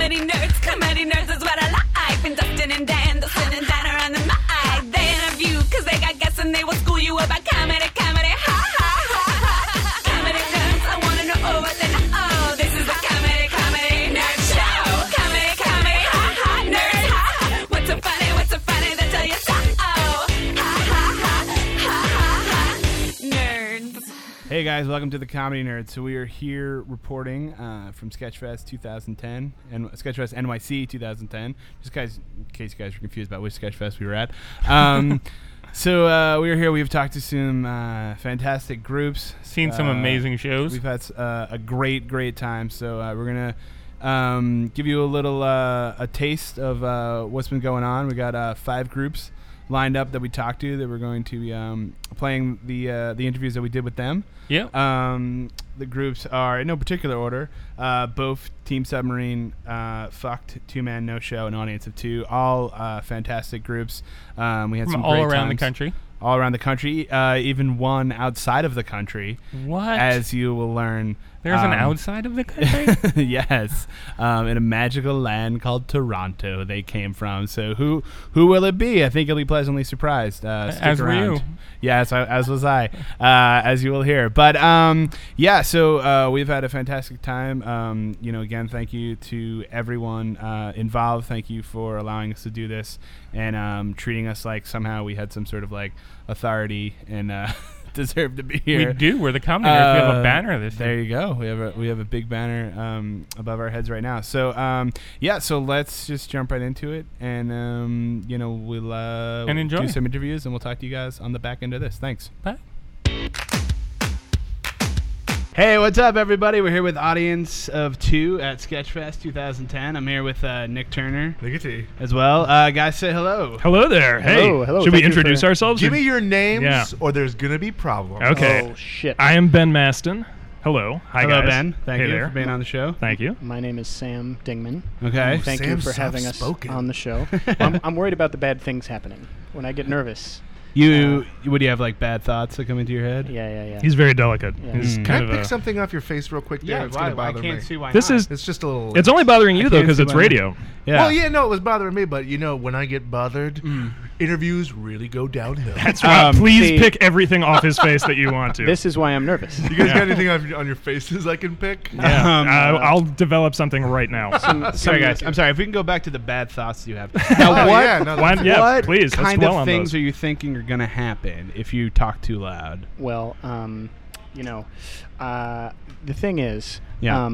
Comedy nerds is what I like. And Dustin and Dan, Dustin and Dan are on the mic. They interview because they got guests and they will school you about comedy. Ha ha ha ha. Comedy nerds, I want to know what they know. This is the comedy nerd show. Comedy, ha ha, nerds, ha ha. What's so funny, they tell you so. Ha ha ha, nerds. Hey guys, welcome to the Comedy Nerds. So we are here reporting from Sketchfest 2010 and Sketchfest NYC 2010. Just guys, in case you guys are confused about which Sketchfest we were at. So we are here. We've talked to some fantastic groups. Seen some amazing shows. We've had a great time. So we're gonna give you a little a taste of what's been going on. We got 5 groups lined up that we talked to that we're going to be playing the interviews that we did with them. Yep. The groups are in no particular order. Both Team Submarine, Fucked, Two Man No Show, an audience of 2. All fantastic groups. We had From some all great around the times. country. All around the country. Even one outside of the country. What? As you will learn. There's an outside of the country? Yes. In a magical land called Toronto they came from. So who will it be? I think you'll be pleasantly surprised. Stick As were around. you. Yes, as was I, as you will hear. But, yeah, so we've had a fantastic time. Again, thank you to everyone involved. Thank you for allowing us to do this and treating us like somehow we had some sort of, like, authority and deserve to be here. We do. We're the Comedy Nerds. We have a banner this There year. you go. We have a big banner above our heads right now. So so let's just jump right into it, and we'll And enjoy. do some interviews, and we'll talk to you guys on the back end of this. Thanks. Bye. Hey, what's up, everybody? We're here with Audience of 2 at Sketchfest 2010. I'm here with Nick Turner as well. Guys, say hello. Hello there. Hey, Hello. should we Thank you introduce for- ourselves? Give or- me your names, Yeah. or there's gonna be problems. Okay. Oh, shit. I am Ben Maston. Hello. Hi, Hello, guys. Ben. Thank Hey you there. for being on the show. Thank you. My name is Sam Dingman. Okay. Thank you Sam's for having us soft-spoken. on the show. I'm worried about the bad things happening. When I get nervous. Would you have, like, bad thoughts that come into your head? Yeah. He's very delicate. Yeah. He's Can kind I of pick a. something off your face real quick? There, it's why, gonna bother I can't me. see why This not. is. It's just a little. It's only bothering you though can't because see it's why not. radio. Yeah. Well, yeah, no, it was bothering me, but when I get bothered, interviews really go downhill. That's right. Please see- pick everything off his face that you want to. This is why I'm nervous. You guys Yeah. got anything on your faces I can pick? Yeah. I'll develop something right now. Sorry, guys. I'm sorry. If we can go back to the bad thoughts you have. Now, what yeah, no, Why- that's- yeah, what please, let's kind dwell of on things those. are you thinking are going to happen if you talk too loud? Well, the thing is, Yeah.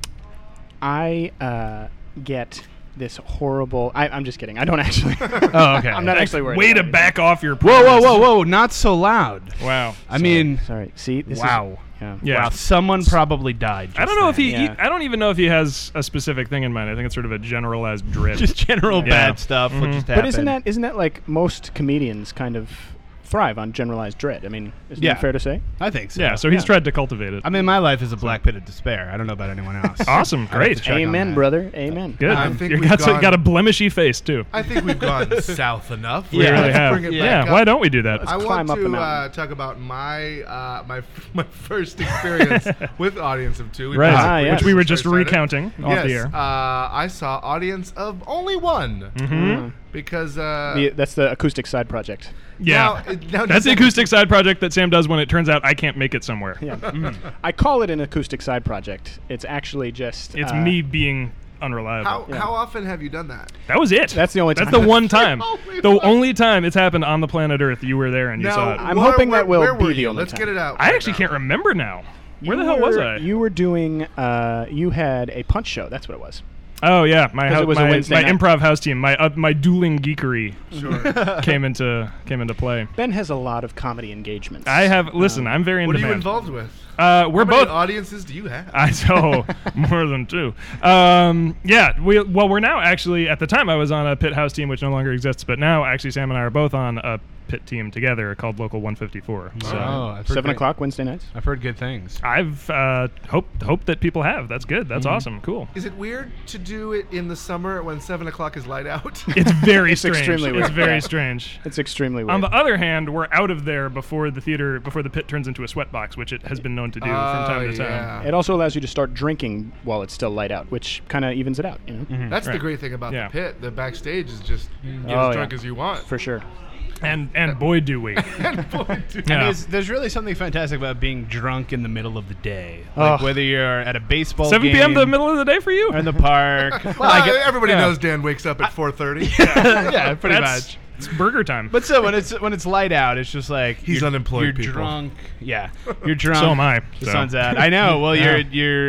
I get this horrible. I'm just kidding. I don't actually. Oh, okay. I'm not actually worried. Way to about it. back off your. Whoa, premise. whoa! Not so loud. Wow. I mean, Sorry. See, this wow. is. Yeah. Yeah. Wow, someone probably died. I don't know if he. Yeah. I don't even know if he has a specific thing in mind. I think it's sort of a generalized dread. just general Yeah. bad stuff. What Mhm. just But happened. isn't that like most comedians kind of thrive on generalized dread? I mean, isn't Yeah. that fair to say? I think so. yeah. So he's Yeah. tried to cultivate it. I mean, my life is a black pit of despair. I don't know about anyone else. Awesome. I have Great. to check on Amen, that. brother. Amen. Good. I think You we've got gone- got a blemishy face too. I think we've gone south enough. We really Let's have. bring it Yeah. back Why up. don't we do that? I climb want up the to mountain. talk about my first experience with Audience of 2. Right. Ah, Which yes. we were First just started. recounting off Yes, the air. I saw Audience of only 1 Mm-hmm. because That's the acoustic side project. Yeah. now That's the does- acoustic side project that Sam does when it turns out I can't make it somewhere. Yeah. I call it an acoustic side project. It's actually just. It's me being unreliable. How often have you done that? That was it. That's the only That's time. the one time. only The one. only time it's happened on the planet Earth. You were there and you saw it. I'm hoping that will where be were the you? only Let's time. get it out. I right actually now. can't remember now. Where the You hell was were- I? You were doing. You had a punch show. That's what it was. Oh yeah, my 'Cause it was a my Wednesday night. improv house team, my dueling geekery Sure. came into play. Ben has a lot of comedy engagements. I have listen. I'm very in What are you demand. involved with? We're How many both. audiences do you have? I so more than 2. Yeah, we're now actually at the time I was on a pit house team which no longer exists, but now actually Sam and I are both on a pit team together called Local 154. So I've heard 7 great- o'clock Wednesday nights. I've heard good things. I've hoped that people have. That's good. That's awesome. Cool. Is it weird to do it in the summer when 7 o'clock is light out? It's very It's strange. extremely It's weird. very Yeah. strange. It's extremely weird. On the other hand, we're out of there before the pit turns into a sweatbox, which it has been known to do from time to time. It also allows you to start drinking while it's still light out, which kind of evens it out, you know? That's the Right. great thing about Yeah. the pit. The backstage is just get Oh, as drunk yeah. as you want. For sure. And boy, do we. And boy, dude. Yeah. There's really something fantastic about being drunk in the middle of the day. Oh. Like whether you're at a baseball 7 game p.m. the middle of the day for you? or in the park. Well, everybody yeah. knows Dan wakes up at 4:30. yeah, pretty That's- much. It's burger time. But still, when it's light out, it's just like He's you're, unemployed, You're people. drunk. Yeah, you're drunk. So am I, The so. sun's out. I know. Well, Yeah.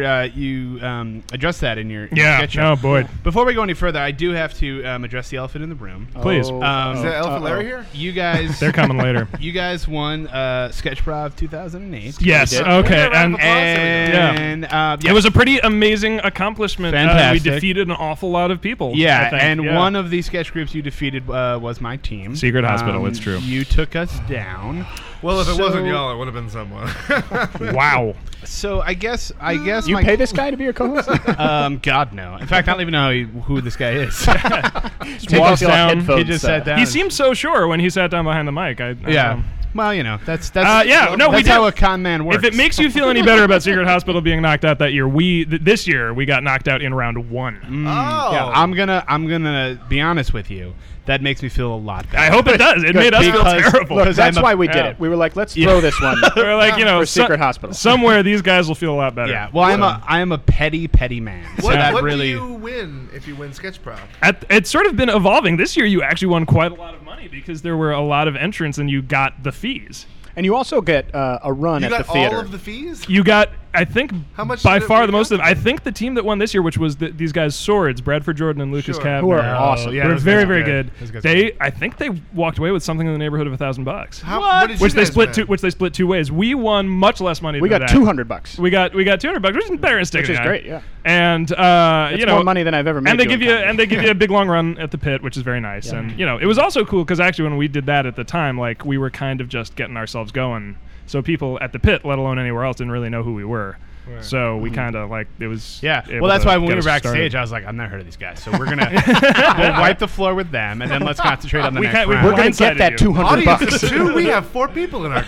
you address that in your Yeah. sketch show. Oh, boy. Before we go any further, I do have to address the elephant in the room. Please. Is that Elephant Larry here? You guys, They're coming later. you guys won Sketchprov 2008. Yes. did. Okay. Round of And applause. And it was a pretty amazing accomplishment. We Fantastic. defeated an awful lot of people. I yeah, think. and Yeah. one of the sketch groups you defeated was my team. Secret Hospital, it's true. You took us down. Well, if it So- wasn't y'all, it would have been someone. Wow. So I guess You my- pay this guy to be your co-host? God no. In fact, I don't even know who this guy is. Take walks off your down. headphones, He just sat down. He seemed so sure when he sat down behind the mic. I Yeah. don't know. Well, you know, that's yeah, no, we that's did. how a con man works. If it makes you feel any better about Secret Hospital being knocked out that year, this year we got knocked out in round 1. Oh. yeah, I'm gonna be honest with you. That makes me feel a lot better. I hope it does. It made us feel Because- terrible. Look, Because that's I'm a- why we did yeah. it. We were like, let's throw this one. We're like, For Secret Hospital. Somewhere these guys will feel a lot better. Yeah. Well, I am a petty man. So What, that what really. do you win if you win Sketchprov? It's sort of been evolving. This year you actually won quite a lot of money because there were a lot of entrants and you got the fees. And you also get a run You at the got theater. all of the fees? You got, I think, How much by did it far break the most up? of them. I think the team that won this year, which was these guys' Swords, Bradford Jordan and Lucas Sure. Cab, Who are awesome. yeah, they were those very, guys are very good. good. Those guys are I think they walked away with something in the neighborhood of $1,000, What did which you they guys split two ways. We won much less money. We than got that. $200. We got $200, which is better than Stick Which is great, yeah. And That's you know, more money than I've ever made. and they doing give you comedy. a big long run at the pit, which is very nice. Yeah. And it was also cool because actually when we did that at the time, like we were kind of just getting ourselves going. So people at the pit, let alone anywhere else, didn't really know who we were. So we kind of like it was. Yeah. able Well, that's to why when get we were us backstage, started. I was like, I've never heard of these guys. So we're gonna we'll wipe the floor with them, and then let's concentrate on the We next can't- we- round. We're going to blindsided get that you. Audience $200. of 2, we have 4 people in our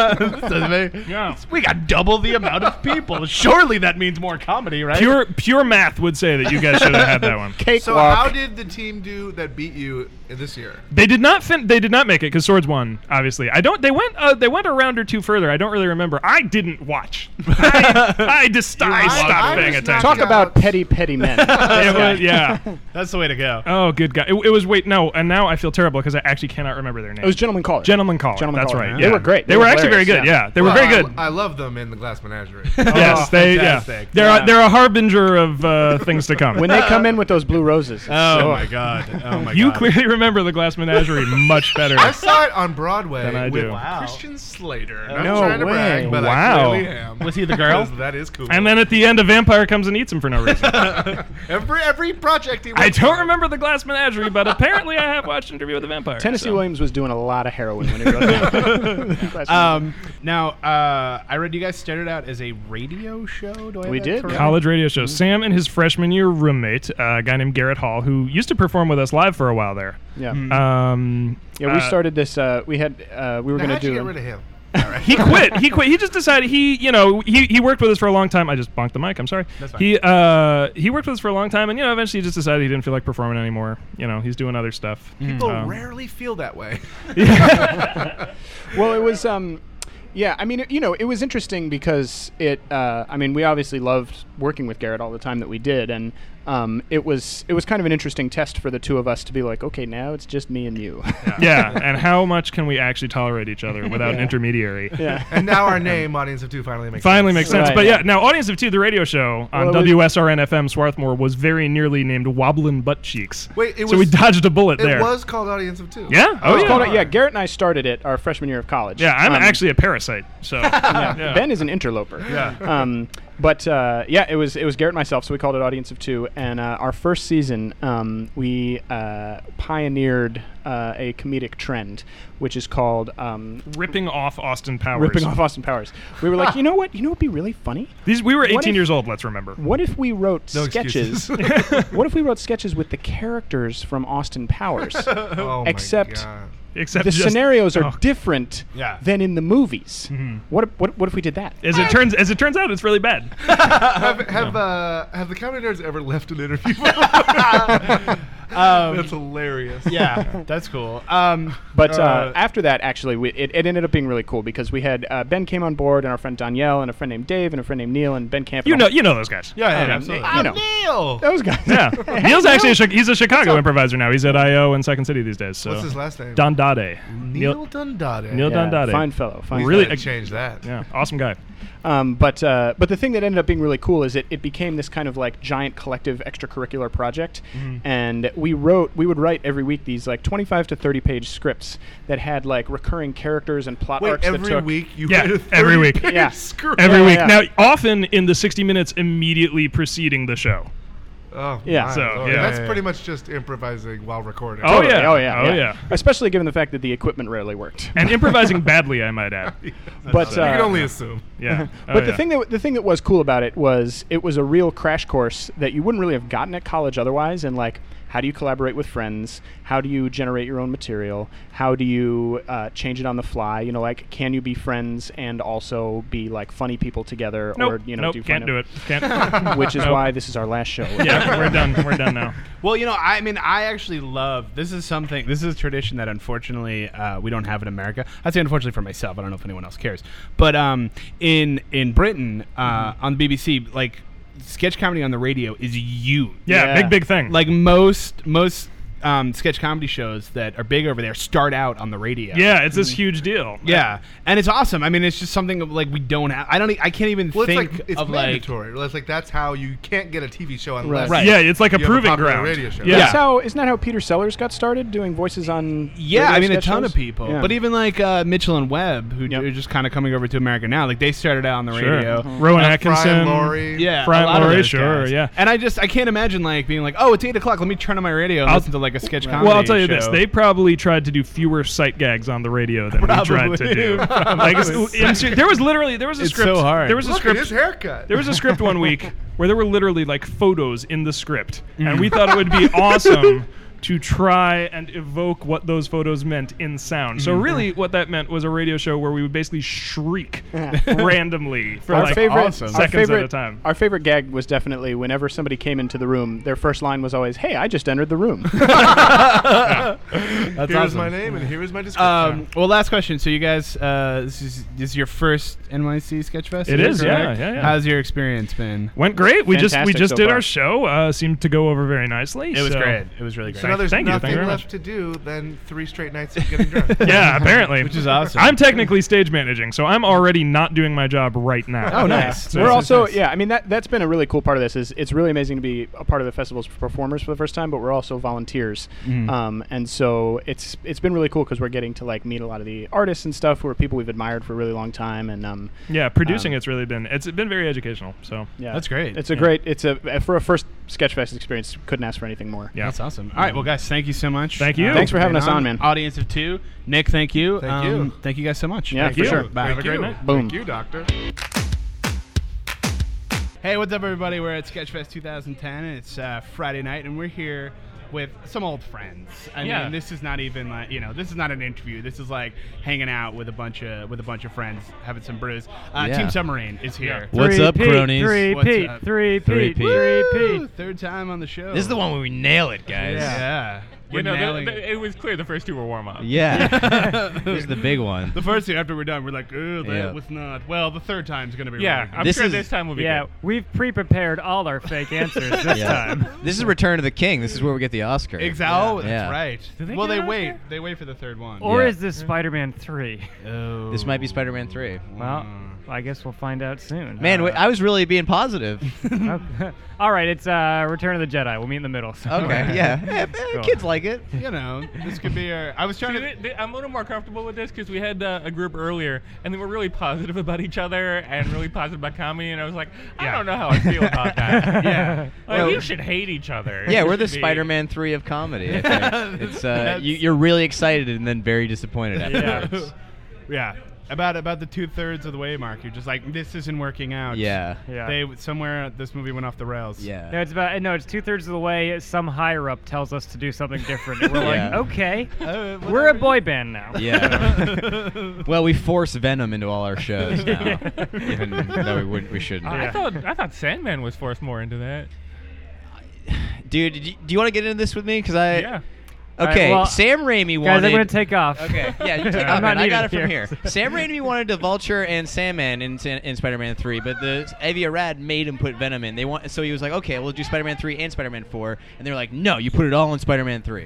group. Yeah. We got double the amount of people. Surely that means more comedy, right? Pure math would say that you guys should have had that one. So how did the team do that beat you this year? They did not They did not make it because Swords won. Obviously, I don't. They went a round or two further. I don't really remember. I didn't watch. I stopped I paying was attention. Talk Yeah. about petty men. It was- yeah. That's the way to go. Oh, good guy. It was and now I feel terrible because I actually cannot remember their name. It was Gentleman Caller. Gentleman Caller. Gentleman That's Caller. right. They Yeah. were great. They were actually very hilarious, good. Yeah, they were Well, very good. I love them in the Glass Menagerie. Yes, they. fantastic. Yeah, they're a harbinger of things to come. When they come in with those blue roses. Oh my god. Oh my You god. clearly remember the Glass Menagerie much better. I saw it on Broadway Than I with do. Wow. Christian Slater. Not No trying to brag, way. but Wow. I clearly am. Was he the girl? 'Cause that is cool. And then at the end, a vampire comes and eats him for no reason. every project he I works don't on. remember the Glass Menagerie, but apparently I have watched Interview with a Vampire. Tennessee so. Williams was doing a lot of heroin when he wrote that. Now, I read you guys started out as a radio show. Do I have We that did. correct? College radio show. Sam and his freshman year roommate, a guy named Garrett Hall, who used to perform with us live for a while there. Yeah. Yeah, We started this. We were Now, going to how'd you do. get rid of him? He quit. He just decided he worked with us for a long time. I just bonked the mic. I'm sorry. That's fine. He worked with us for a long time, and eventually he just decided he didn't feel like performing anymore. He's doing other stuff. People rarely feel that way. Well, it was. Yeah, I mean, it was interesting because we obviously loved working with Garrett all the time that we did, and it was kind of an interesting test for the two of us to be like, okay, now it's just me and you. Yeah, and how much can we actually tolerate each other without an intermediary? Yeah. And now our name, Audience of 2, finally makes Makes sense. Right, But yeah. now Audience of 2, the radio show on Well, it was- WSRN FM Swarthmore was very nearly named Wobblin' Butt Cheeks. Wait, it so we was- dodged a bullet It there. was called Audience of 2. Yeah? Oh, It's yeah. called yeah, Garrett and I started it our freshman year of college. Yeah, I'm actually a parasite. So Yeah. Ben is an interloper. Yeah. But yeah, it was Garrett and myself, so we called it Audience of Two. And our first season, we pioneered a comedic trend, which is called Ripping off Austin Powers. ripping off Austin Powers. We were like, you know what? You know what'd be really funny? We were 18 What if- years old, let's remember. What if we wrote No sketches? excuses. What if we wrote sketches with the characters from Austin Powers? Oh Except- my God. Except The just, scenarios are oh. different Yeah. than in the movies. Mhm. What if we did that? As it turns out, it's really bad. Have the Comedy Nerds ever left an interview? That's hilarious. Yeah, that's cool. But after that, actually, it ended up being really cool because we had Ben came on board, and our friend Danielle, and a friend named Dave, and a friend named Neil, and Ben Camp. You know those guys. yeah, I mean, absolutely. you know. Neil. those guys. Yeah, Neil's actually he's a Chicago improviser now. He's at I.O. in Second City these days. So What's his last name? Dondade. Neil Dundade. Neil Yeah, Dondade. fine fellow. Fine. He's Really- gotta change that. Yeah, awesome guy. But the thing that ended up being really cool is it became this kind of like giant collective extracurricular project, and we would write every week these like 25 to 30 page scripts that had like recurring characters and plot Wait, arcs that every took. week you Yeah, write a every week. 30-page Yeah. script? Every Yeah, week. yeah. Now, often in the 60 minutes immediately preceding the show. Oh, Yeah. my So, Lord. yeah. That's pretty much just improvising while recording. Oh, Totally. yeah. Oh yeah. Oh, yeah. Especially given the fact that the equipment rarely worked. And improvising badly, I might add. But you can only assume. Yeah. Oh, But yeah. the thing that was cool about it was a real crash course that you wouldn't really have gotten at college otherwise. And like, how do you collaborate with friends? How do you generate your own material? How do you change it on the fly? You know, like, can you be friends and also be like funny people together? Nope. Or you know, Nope. do Can't fun do it. Can't. Which is Nope. why this is our last show. Yeah, we're done. We're done now. Well, you know, I mean, I actually love this is a tradition that unfortunately we don't have in America. I'd say unfortunately for myself. I don't know if anyone else cares. But in Britain on the BBC, like sketch comedy on the radio is huge. Yeah, Yeah. big thing. Like most sketch comedy shows that are big over there start out on the radio. yeah, it's this huge deal. Yeah, and it's awesome. I mean, it's just something like we don't have. I can't even Well, it's think like it's of like. mandatory. It's like that's how you can't get a TV show unless Right. Yeah, it's like a you have a proving popular ground. radio show. Yeah. Isn't that how Peter Sellers got started doing voices on? Yeah, radio I mean a sketch ton shows? of people, Yeah. but even like Mitchell and Webb, who Yep. are just kind of coming over to America now. Like they started out on the Sure. radio. Rowan Fry Atkinson. and Laurie. Yeah, Fry a and lot of Laurie, those sure, guys. yeah. And I can't imagine like being like, oh, it's 8 o'clock. Let me turn on my radio and I'll- listen to like a sketch comedy. Well, I'll tell you this: show. they probably tried to do fewer sight gags on the radio than we tried to do. Like, there was a It's script. so hard. There was a Look at script. his haircut. There was a script one week where there were literally like photos in the script, and we thought it would be awesome to try and evoke what those photos meant in sound. So really, what that meant was a radio show where we would basically shriek randomly for Our like favorite, awesome. our seconds favorite, at a time. Our favorite gag was definitely whenever somebody came into the room, their first line was always, "Hey, I just entered the room." That's Here's awesome. my name and here is my description. Well, last question. So you guys, this is your first NYC Sketchfest? It is, yeah, correct? yeah. How's your experience been? Went great. We Fantastic just so did far. our show. Seemed to go over very nicely. It was so- great. It was really great. So now there's Thank you. nothing Thank you very left much. to do than 3 straight nights of getting drunk. Yeah, apparently. Which is awesome. I'm technically stage managing, so I'm already not doing my job right now. Oh, nice. So We're Nice, also, nice. yeah, I mean that's been a really cool part of this. Is it's really amazing to be a part of the festival's performers for the first time, but we're also volunteers, and so it's been really cool because we're getting to like meet a lot of the artists and stuff who are people we've admired for a really long time, and Yeah, producing it's been very educational. So yeah, That's great. It's a great, for a first Sketchfest experience, couldn't ask for anything more. yeah. That's awesome. All right, well, guys, thank you so much. Thank you. Thanks for having being us on, man. Audience of 2. Nick, thank you. Thank you. Thank you guys so much. Yeah, Thank for you. sure. Bye. Have a great night. Boom. Thank you, Doctor. Hey, what's up, everybody? We're at Sketchfest 2010, and it's Friday night, and we're here with some old friends. I Yeah. mean, this is not even like, this is not an interview. This is like hanging out with a bunch of friends, having some brews. Yeah. Team Submarine is here. What's up, cronies? What's Pete, up? three Three Pete, Pete. three Woo! Third time on the show. This is the one where we nail it, guys. Yeah. We're You know, nailing it. it was clear the first two were warm up. Yeah. This is the big one. The first two, after we're done, we're like, oh, that Yeah. was not. Well, the third time's going to be Yeah, really good. I'm This sure is- this time will be Yeah, good. we've pre-prepared all our fake answers this Yeah. time. This is Return of the King. This is where we get the Oscar. Exactly. Oh, that's Yeah. right. Do they Well, get they an wait. Oscar? They wait for the third one. Or Yeah. is this Spider-Man 3? Oh. This might be Spider-Man 3. Well, I guess we'll find out soon. Man, I was really being positive. Okay. All right, it's Return of the Jedi. We'll meet in the middle. So. Okay, yeah. Cool. Kids like it. You know, this could be our. I was trying to. I'm a little more comfortable with this because we had a group earlier, and they were really positive about each other and really positive about comedy, and I was like, I don't know how I feel about that. Yeah. Like, you should hate each other. Yeah, we're the It should be- Spider-Man 3 of comedy. I think. It's you're really excited and then very disappointed afterwards. Yeah. About the 2/3 of the way mark, you're just like, this isn't working out. Yeah. Yeah. They somewhere this movie went off the rails. Yeah. No, it's 2/3 of the way. Some higher up tells us to do something different. And we're Yeah. like, okay, we're a boy band now. Yeah. Well, we force Venom into all our shows now, even though we shouldn't. I thought Sandman was forced more into that. Dude, do you want to get into this with me? Because I. Yeah. Okay, well, Sam Raimi wanted. Guys, I'm going to take off. Okay, yeah, you take I'm off, not man. I got needed it from here. here. Sam Raimi wanted the Vulture and Sandman in Spider-Man 3, but the Avi Arad made him put Venom in. So he was like, okay, we'll do Spider-Man 3 and Spider-Man 4, and they were like, no, you put it all in Spider-Man 3.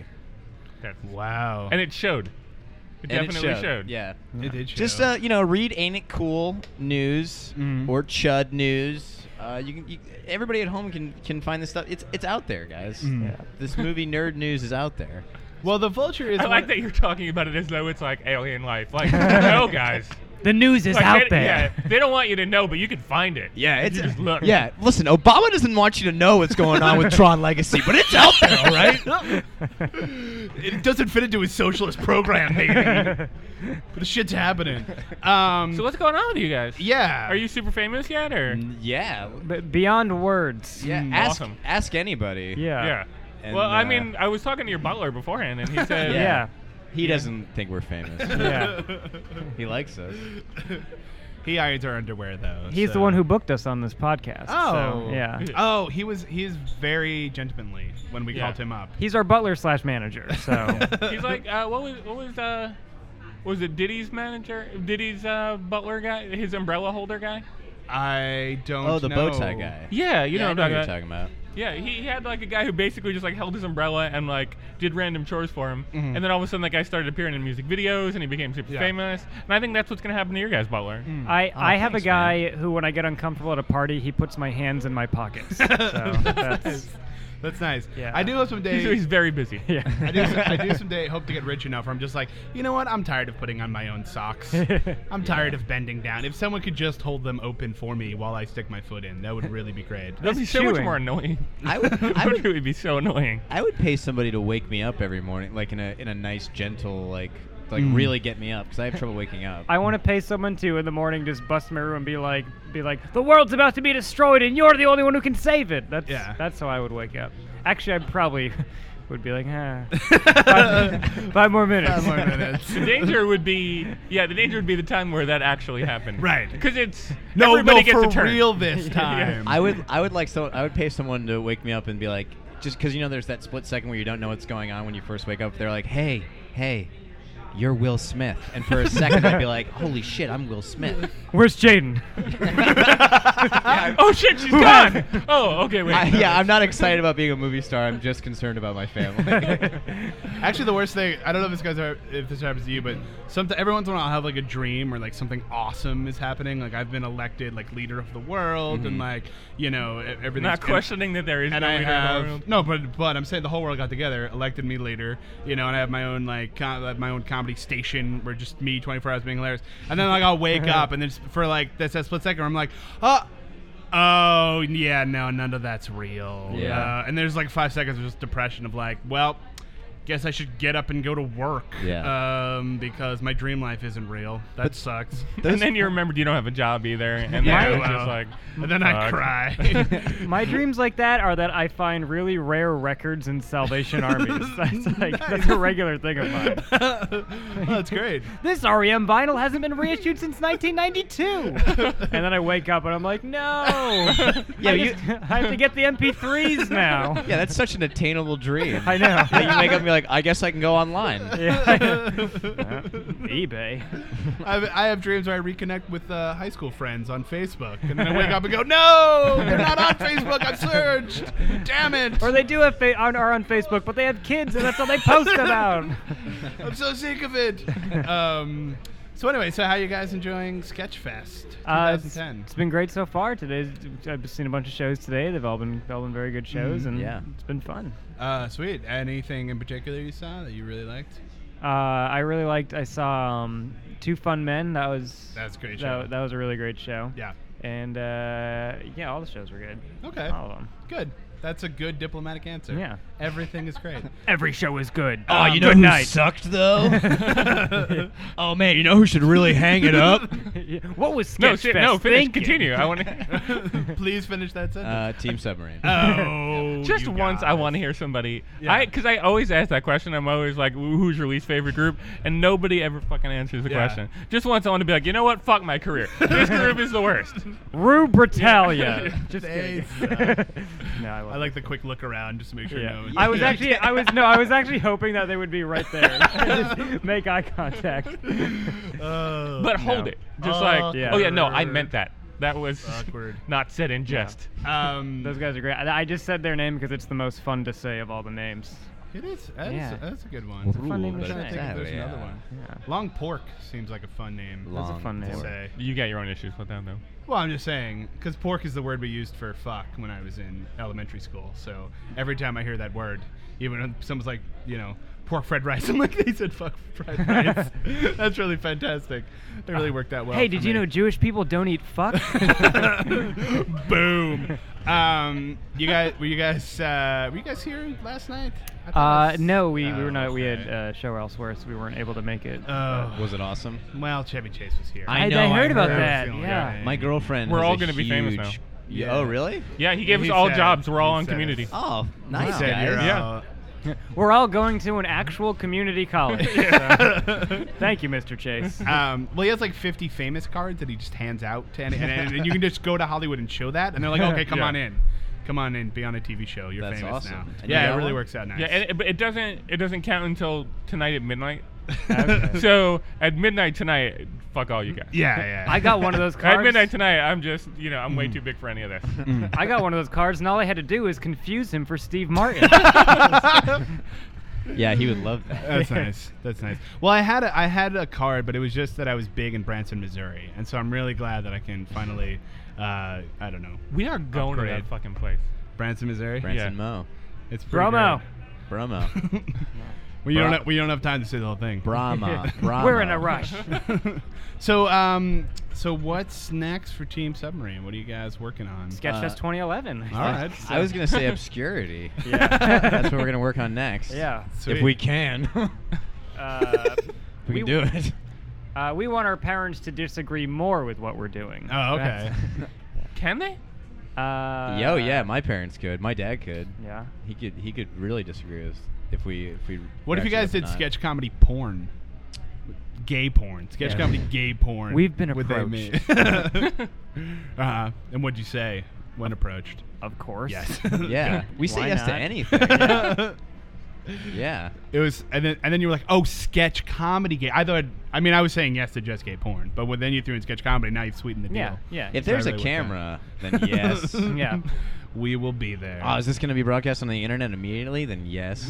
Wow. And it showed. It And definitely showed. Yeah. It did show. Just read Ain't It Cool news or Chud news. Everybody at home can find this stuff. It's out there, guys. Mm. Yeah. This movie nerd news is out there. Well, the Vulture is. I like that you're talking about it as though it's like alien life. Like, no, guys. The news is Like, out they, there. Yeah, they don't want you to know, but you can find it. Yeah, If you just look. Yeah, listen, Obama doesn't want you to know what's going on with Tron Legacy, but it's out there, all right? It doesn't fit into his socialist program, maybe. But the shit's happening. So what's going on with you guys? Yeah. Are you super famous yet, or? Yeah. But beyond words. Yeah, Awesome. ask anybody. Yeah. Yeah. And, Well, I mean, I was talking to your butler beforehand, and he said, Yeah. He doesn't think we're famous. Yeah. He likes us. He irons our underwear, though. He's the so- one who booked us on this podcast. Oh. So, yeah. Oh, he's very gentlemanly when we Yeah. called him up. He's our butler/manager. So. He's like, what was it Diddy's manager? Diddy's butler guy? His umbrella holder guy? I don't know. Oh, the bow tie guy. Yeah, you know I what know I'm what you're talking talking about. Yeah, he had like a guy who basically just like held his umbrella and like did random chores for him, and then all of a sudden that guy started appearing in music videos and he became super Yeah. famous. And I think that's what's gonna happen to your guys' butler. I have thanks, a guy who, when I get uncomfortable at a party, he puts my hands in my pockets. So that's That's nice. Yeah. I do have some days. He's very busy. yeah. I do someday hope to get rich enough where I'm just like, you know what? I'm tired of putting on my own socks. I'm tired of bending down. If someone could just hold them open for me while I stick my foot in, that would really be great. That'd be so much chewing. more annoying. I would, That would really be so annoying. I would pay somebody to wake me up every morning, like in a nice, gentle, like really get me up, because I have trouble waking up. I want to pay someone to in the morning just bust my room and be like, the world's about to be destroyed and you're the only one who can save it. That's how I would wake up. Actually, I probably would be like, 5 more minutes. 5 more minutes. The danger would be the time where that actually happened. Right. Because it's No, everybody gets for a turn. real this time. I would pay someone to wake me up and be like, just because there's that split second where you don't know what's going on when you first wake up. They're like, hey, you're Will Smith, and for a second I'd be like, holy shit, I'm Will Smith. Where's Jaden? Oh shit, she's gone. Oh, okay, wait. I'm not excited about being a movie star. I'm just concerned about my family. Actually, the worst thing, I don't know if this happens to you, but every once in a while I'll have like a dream where like something awesome is happening. Like I've been elected like leader of the world, and like everything's Not questioning that there is and no I leader of the have world. no, but I'm saying the whole world got together, elected me leader, and I have my own my own comedy station where just me 24 hours being hilarious, and then like I'll wake up and then just for like that's that split second where I'm like, oh yeah, no, none of that's real. Yeah. And there's like 5 seconds of just depression of like, well, guess I should get up and go to work. Yeah. Because my dream life isn't real. That sucks. And then you remembered you don't have a job either, and Yeah, then it's well, just like, and then I fuck. cry. My dreams like that are that I find really rare records in Salvation Armies. That's a regular thing of mine. Oh, that's great. This REM vinyl hasn't been reissued since 1992. And then I wake up and I'm like, no. Yeah, I have to get the MP3s now. Yeah, that's such an attainable dream. I know. That you wake up and be like, I guess I can go online. Yeah. eBay. I have dreams where I reconnect with high school friends on Facebook, and then I wake up and go, no, they're not on Facebook. I've searched. Damn it. Or they do have are on Facebook, but they have kids, and that's all they post about. I'm so sick of it. So anyway, so how you guys enjoying Sketchfest 2010? It's been great so far. I've seen a bunch of shows today. They've all been very good shows, and it's been fun. Sweet. Anything in particular you saw that you really liked? I saw Two Fun Men. That's a great show. That was a really great show. Yeah. And all the shows were good. Okay. All of them. Good. That's a good diplomatic answer. Yeah. Everything is great. Every show is good. Oh, you know who sucked though? Oh man, you know who should really hang it up? What was Sketchfest? No, finish. thinking? Continue. I want to. Please finish that sentence. Team Submarine. Oh, Just you once, I guys. want to hear somebody. Yeah. Because I always ask that question. I'm always like, "Who's your least favorite group?" And nobody ever fucking answers the Yeah. question. Just once, I want to be like, you know what? Fuck my career. This group is the worst. Rue Britalia. Just They kidding. suck. No, I like the quick look around just to make sure no one. I was actually hoping that they would be right there. Just make eye contact. But hold No. it. Just like, Yeah. oh yeah, no, I meant that. That was Awkward. not said in jest. Those guys are great. I just said their name because it's the most fun to say of all the names. It is. That's a good one. It's a fun name I'm to trying to say. think if there's Yeah. another one. Yeah. Long Pork seems like a fun name. That's a fun to name. say. You got your own issues with that though. Well, I'm just saying, because pork is the word we used for fuck when I was in elementary school. So every time I hear that word, even when someone's like, pork fried rice, I'm like, they said fuck fried rice. That's really fantastic. It really worked out well. Hey, for did you me. know Jewish people don't eat fuck? Boom. Were you guys here last night? I thought it was- No, we were not. We okay. had a show elsewhere, so we weren't able to make it. Was it awesome? Well, Chevy Chase was here. I I know, heard about heard. that. Feeling Yeah. good. My girlfriend. We're has all a gonna be famous now. huge- Yeah. Oh really? Yeah, he gave us He all said- jobs. We're all he on said community. it. Oh, nice Said guys. you're, Yeah. We're all going to an actual community college. So, thank you, Mr. Chase. Well, he has like 50 famous cards that he just hands out to and you can just go to Hollywood and show that, and they're like, okay, come Yeah. on in, be on a TV show. You're That's famous awesome. now. And you Yeah, got it really one? works out nice. Yeah, but it doesn't count until tonight at midnight. Okay. So at midnight tonight, fuck all you guys. yeah. I got one of those At cards. midnight tonight, I'm just, I'm way too big for any of this. I got one of those cards, and all I had to do was confuse him for Steve Martin. Yeah, he would love that. That's nice. That's nice. Well, I had a card, but it was just that I was big in Branson, Missouri, and so I'm really glad that I can finally, I don't know, We are going to Upgrade. that fucking place. Branson, Missouri. Branson Yeah. Mo. It's pretty Bromo. Bromo. great. We don't have time to say the whole thing. Brahma. Brahma. We're in a rush. So what's next for Team Submarine? What are you guys working on? Sketchfest 2011. All right. I was gonna say obscurity. Yeah. That's what we're gonna work on next. Yeah. Sweet. If we can. We can do it. We want our parents to disagree more with what we're doing. Oh, okay. Can they? Yeah, my parents could. My dad could. Yeah. He could really disagree with us if we. What if you actually guys opened did on it. sketch comedy porn? Gay porn. Sketch Yeah. comedy gay porn. We've been Would they approached. make- And what'd you say when approached? Of course. Yes. Yeah, we say Why yes to not? anything. Yeah. It was, and then you were like, "Oh, sketch comedy gay." I was saying yes to just gay porn, but then you threw in sketch comedy. Now you've sweetened the deal. Yeah. Yeah. If there's That a really camera, then yes. Yeah. We will be there. Oh, is this going to be broadcast on the internet immediately? Then yes.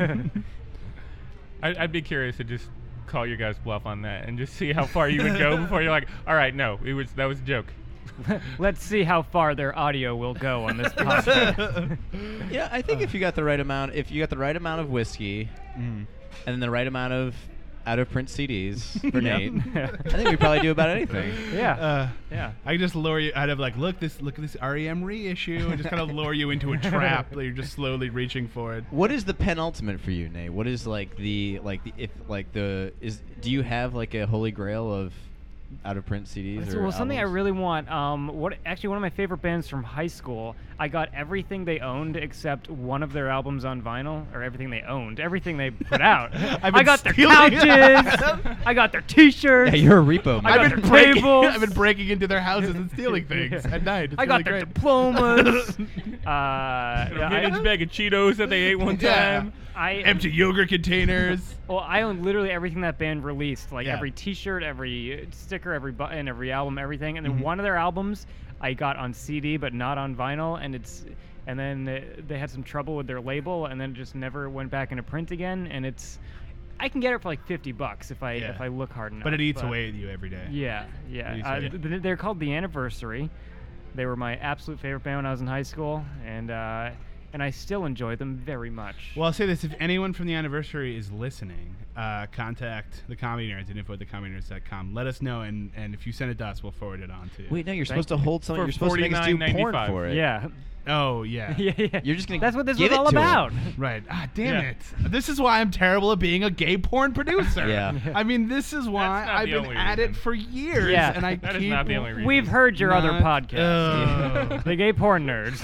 I'd be curious to just call your guys' bluff on that and just see how far you would go before you're like, all right, no, that was a joke. Let's see how far their audio will go on this podcast. Yeah, I think if you got the right amount of whiskey, and then the right amount of out-of-print CDs for Nate, I think we probably do about anything. Yeah. Yeah. I can just lure you. I'd have like, look at this REM reissue, and just kind of lure you into a trap that you're just slowly reaching for it. What is the penultimate for you, Nate? What is do you have like a holy grail of out-of-print CDs? Well, or something I albums? really want. One of my favorite bands from high school. I got everything they owned except one of their albums on vinyl, or everything they owned, everything they put out. I got their stealing- couches. I got their T-shirts. Yeah, you're a repo man. I got their tables. I've been breaking into their houses and stealing things at night. It's I got really their great. diplomas. An inch bag of Cheetos that they ate one Yeah. time. Empty yogurt containers. Well, I own literally everything that band released, like Yeah. every T-shirt, every sticker, every button, every album, everything. And then one of their albums I got on CD but not on vinyl, and then they had some trouble with their label, and then it just never went back into print again. And I can get it for like $50 if I look hard enough. But it eats away at you every day. Yeah. They're called The Anniversary. They were my absolute favorite band when I was in high school, and I still enjoy them very much. Well, I'll say this: if anyone from The Anniversary is listening, contact the Comedy Nerds at info@thecomedynerds.com. Let us know, and if you send it to us, we'll forward it on to you. Wait, no, you're supposed to hold something. For You're supposed to make us do porn $49.95. for it. Yeah. Oh, yeah. Yeah. You're just gonna. That's what this give was it all to 'em. about. Right. Ah, damn Yeah. it. This is why I'm terrible at being a gay porn producer. Yeah. I mean, this is why That's not I've the been only at it reason. for years. Yeah. And I That keep is not the only reason. We've heard your other not- podcasts. The Gay Porn Nerds.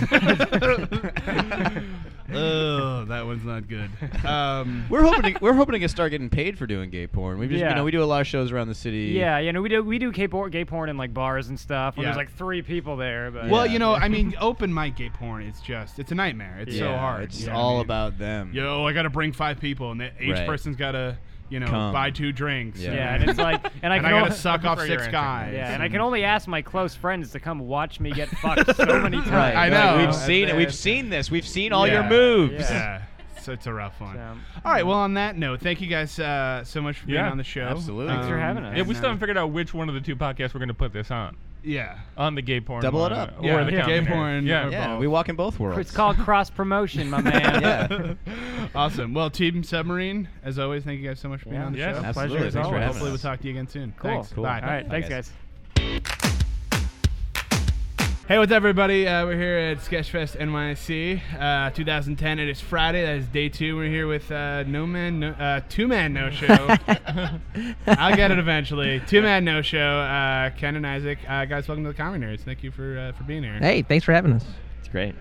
Oh, that one's not good. We're hoping to start getting paid for doing gay porn. We just we do a lot of shows around the city. Yeah, we do gay porn in like bars and stuff. When Yeah. there's like 3 people there. But Well, I mean, open mic gay porn, it's a nightmare. It's so hard. It's you know what I all mean? about them. Yo, I got to bring 5 people, and each Right. person's got to, Come. buy 2 drinks. Yeah. and it's like, and I And can I got only, to suck off prefer your 6 answer. guys. yeah, and I can only ask my close friends to come watch me get fucked so many times. Right. I Like, know. We've That's seen it. it. We've seen this. We've seen all your Yeah. moves. Yeah. So it's a rough one. So, All right. Well, on that note, thank you guys so much for being Yeah, on the show. absolutely. Thanks for having us. Yeah, we and, still haven't figured out which one of the 2 podcasts we're going to put this on. Yeah. On the gay porn. Double one, it up. Or Yeah, the gay Comedy Nerds. porn Yeah. or- Yeah, we walk in both worlds. It's called cross promotion, my man. Yeah. Awesome. Well, Team Submarine, as always, thank you guys so much for being on the Yes, show. Absolutely. Pleasure as Thanks for always. having Hopefully, we'll us. talk to you again soon. Cool. Thanks. Cool. Bye. All right, Bye, thanks, guys. guys. Hey, what's up, everybody? We're here at Sketchfest NYC 2010. It is Friday. That is day 2. We're here with Two-Man No Show. I'll get it eventually. Two-Man No Show. Ken and Isaac. Guys, welcome to the Comedy Nerds. Thank you for being here. Hey, thanks for having us. It's great.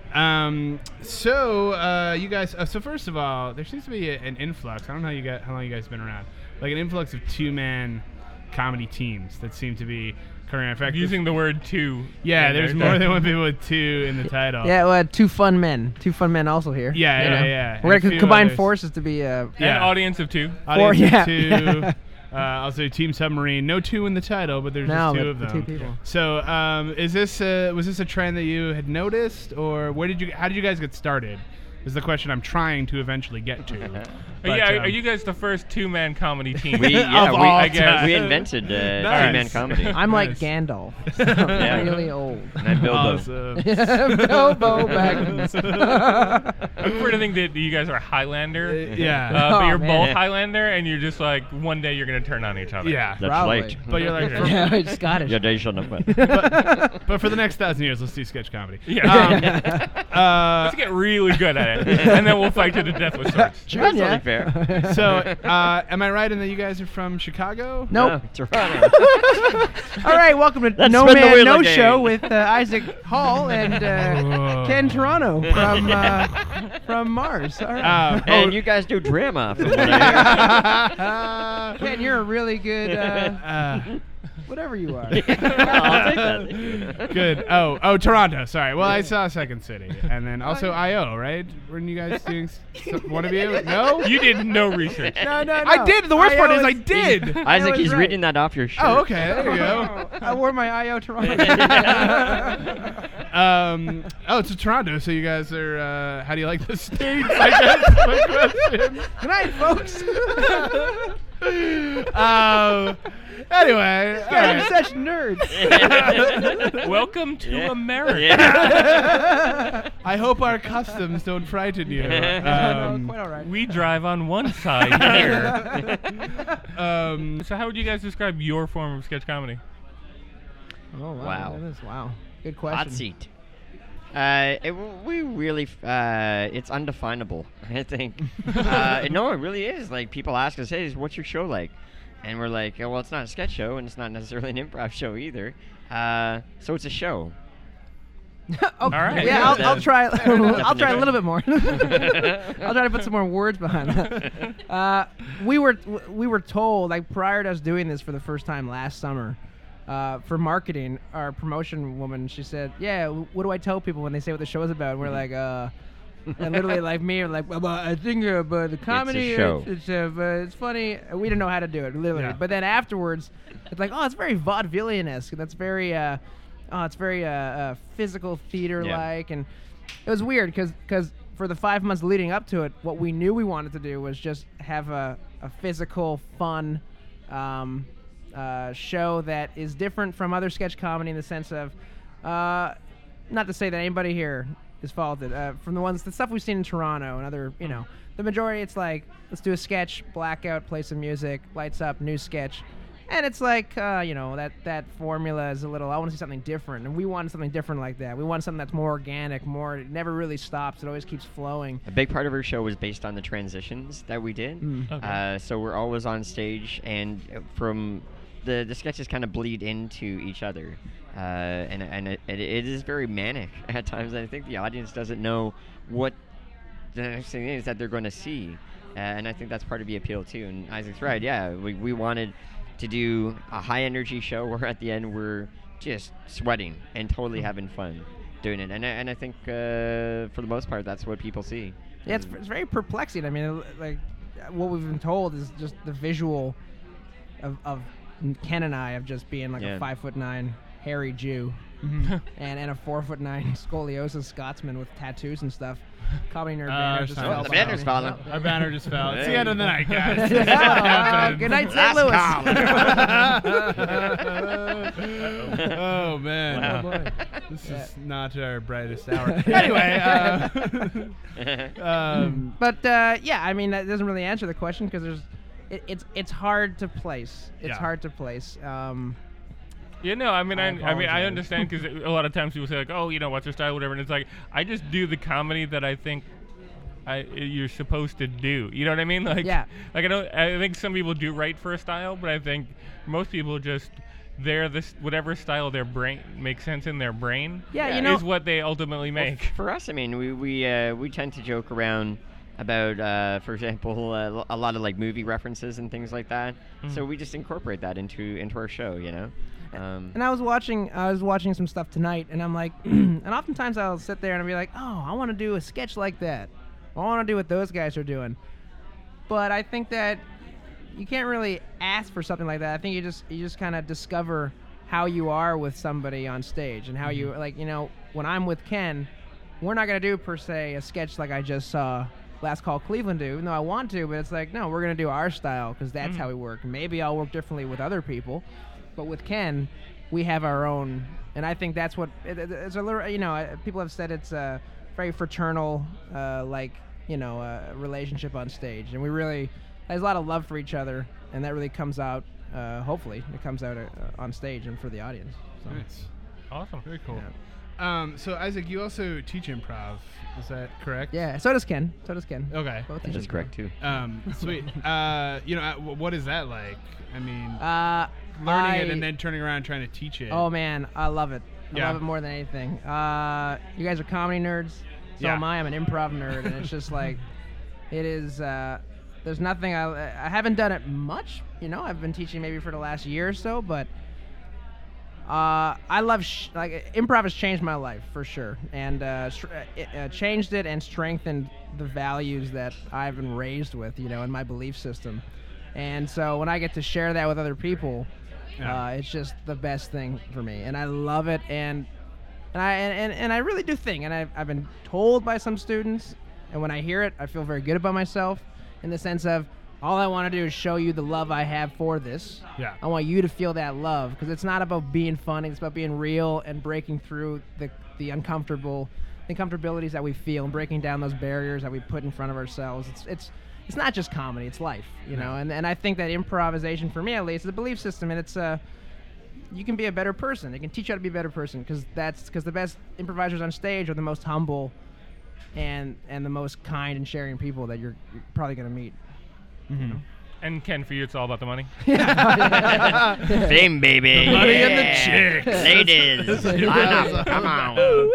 So you guys. So first of all, there seems to be an influx. I don't know how long you guys have been around. Like an influx of 2-man comedy teams that seem to be occurring. In fact, Using the word 2. yeah, in there's there. more than one people with 2 in the title. Yeah, well, 2 fun men. 2 fun men also here. Yeah, you yeah, know. yeah. We're And a gonna few combine others. forces to be An Yeah. audience of 2. Audience of yeah. 2. Also, Team Submarine. No 2 in the title, but there's No, just 2 but of the them. 2 people. So, was this a trend that you had noticed, or how did you guys get started? Is the question I'm trying to eventually get to. But, Are you guys the first 2-man comedy team? Of all I guess. time. We invented Nice. two-man comedy. I'm like Nice. Gandalf. Yeah. Really old. And I'm Bilbo. Awesome. Bilbo Baggins. I'm afraid to think that you guys are Highlander. Yeah. But Oh, you're man. both Highlander, and you're just like, one day you're going to turn on each other. Yeah. That's Probably. right. But you're like, Yeah, it's Scottish. Your day shouldn't have went. but for the next 1,000 years, let's do sketch comedy. Yeah. Let's get really good at it, and then we'll fight to the death with swords. That's Yeah. only fair. So, am I right in that you guys are from Chicago? Nope. Toronto. All right, welcome to Let's No spin the Man wheel No again. Show with Isaac Hall and Whoa. Ken Toronto from Mars. All right. And you guys do drama. From what I hear. Ken, you're a really good whatever you are. I'll take that. Good. Oh, Toronto. Sorry. Well, I saw Second City, and then also IO. Right? Weren't you guys doing one of you? No. You did no research. No. I did. The worst part is I was- did. Isaac, was he's right. reading that off your shirt. Oh, okay. There you go. I wore my IO Toronto. So Toronto. So you guys are. How do you like the states? I guess my question. Good night, folks. Anyway, all You're right. such nerds. Welcome to America. Yeah. I hope our customs don't frighten you. No, quite all right. We drive on one side here. So how would you guys describe your form of sketch comedy? Oh, Wow. That is, wow. Good question. Hot seat. We really, it's undefinable, I think. No, it really is. Like, people ask us, hey, what's your show like? And we're like, oh, well, it's not a sketch show, and it's not necessarily an improv show either. So it's a show. All right. Yeah, I'll try. I'll try a Definitely. little bit more. I'll try to put some more words behind that. We were told, like, prior to us doing this for the first time last summer, for marketing, our promotion woman, she said, "Yeah, what do I tell people when they say what the show is about?" And we're like, and literally like me, like, well, I think the comedy, show. it's funny. We didn't know how to do it, literally. Yeah. But then afterwards, it's like, oh, it's very vaudevillian-esque. That's very, it's very physical theater-like, and it was weird because for the 5 months leading up to it, what we knew we wanted to do was just have a physical, fun show that is different from other sketch comedy in the sense of, not to say that anybody here is faulted, from the stuff we've seen in Toronto and other, the majority, it's like, let's do a sketch, blackout, play some music, lights up, new sketch. And it's like, that formula is a little, I want to see something different. And we wanted something different like that. We wanted something that's more organic, it never really stops. It always keeps flowing. A big part of our show was based on the transitions that we did. Okay. So we're always on stage, and from the sketches kind of bleed into each other. And it is very manic at times. And I think the audience doesn't know what the next thing is that they're going to see. And I think that's part of the appeal, too. And Isaac's right, yeah. We wanted to do a high-energy show where at the end we're just sweating and totally having fun doing it. And I think, for the most part, that's what people see. Yeah, it's very perplexing. I mean, like, what we've been told is just the visual of Ken and I of just being like a 5'9" hairy Jew and a 4'9" scoliosis Scotsman with tattoos and stuff. Comedy Nerd banner just fell. The banner's falling. Our banner just fell. It's the end of the night, guys. Good night, St. Louis. Oh, man. Oh, boy. This is not our brightest hour. Anyway. But, I mean, that doesn't really answer the question because it's hard to place. It's hard to place. Yeah, no, I mean, I understand because a lot of times people say like, oh, what's your style, whatever, and it's like I just do the comedy that I think you're supposed to do. You know what I mean? Like, yeah. Like I think some people do write for a style, but I think most people just whatever style their brain makes sense in their brain. Yeah, is what they ultimately make. For us, I mean, we tend to joke around about, for example, a lot of like movie references and things like that. So we just incorporate that into our show, And I was watching some stuff tonight, and I'm like, and oftentimes I'll sit there and I'll be like, oh, I want to do a sketch like that. I want to do what those guys are doing. But I think that you can't really ask for something like that. I think you just kind of discover how you are with somebody on stage and how you, like, when I'm with Ken, we're not going to do per se a sketch like I just saw Last Call Cleveland do, even though I want to, but it's like, no, we're going to do our style because that's how we work. Maybe I'll work differently with other people. But with Ken, we have our own, and I think that's what it's a little. People have said it's a very fraternal, relationship on stage, and there's a lot of love for each other, and that really comes out. Hopefully, it comes out on stage and for the audience. So. Nice, awesome, very cool. Yeah. So Isaac, you also teach improv, is that correct? Yeah, so does Ken. Okay, both that is correct too. Sweet. What is that like? I mean, learning it and then turning around and trying to teach it. Oh man, I love it. I love it more than anything. You guys are comedy nerds, so am I. I'm an improv nerd, and it's just like, it is. There's nothing. I haven't done it much. I've been teaching maybe for the last year or so, but I love improv has changed my life for sure, and it changed it and strengthened the values that I've been raised with, in my belief system. And so when I get to share that with other people, it's just the best thing for me, and I love it. And I really do think, and I've been told by some students, and when I hear it, I feel very good about myself in the sense of all I want to do is show you the love I have for this. Yeah. I want you to feel that love because it's not about being funny; it's about being real and breaking through the uncomfortabilities that we feel and breaking down those barriers that we put in front of ourselves. It's not just comedy; it's life, And I think that improvisation, for me at least, is a belief system, and it's you can be a better person. It can teach you how to be a better person because the best improvisers on stage are the most humble, and the most kind and sharing people that you're probably going to meet. Mm-hmm. And Ken, for you, it's all about the money. Fame, baby. The money and the chicks. Ladies, line up. Come on.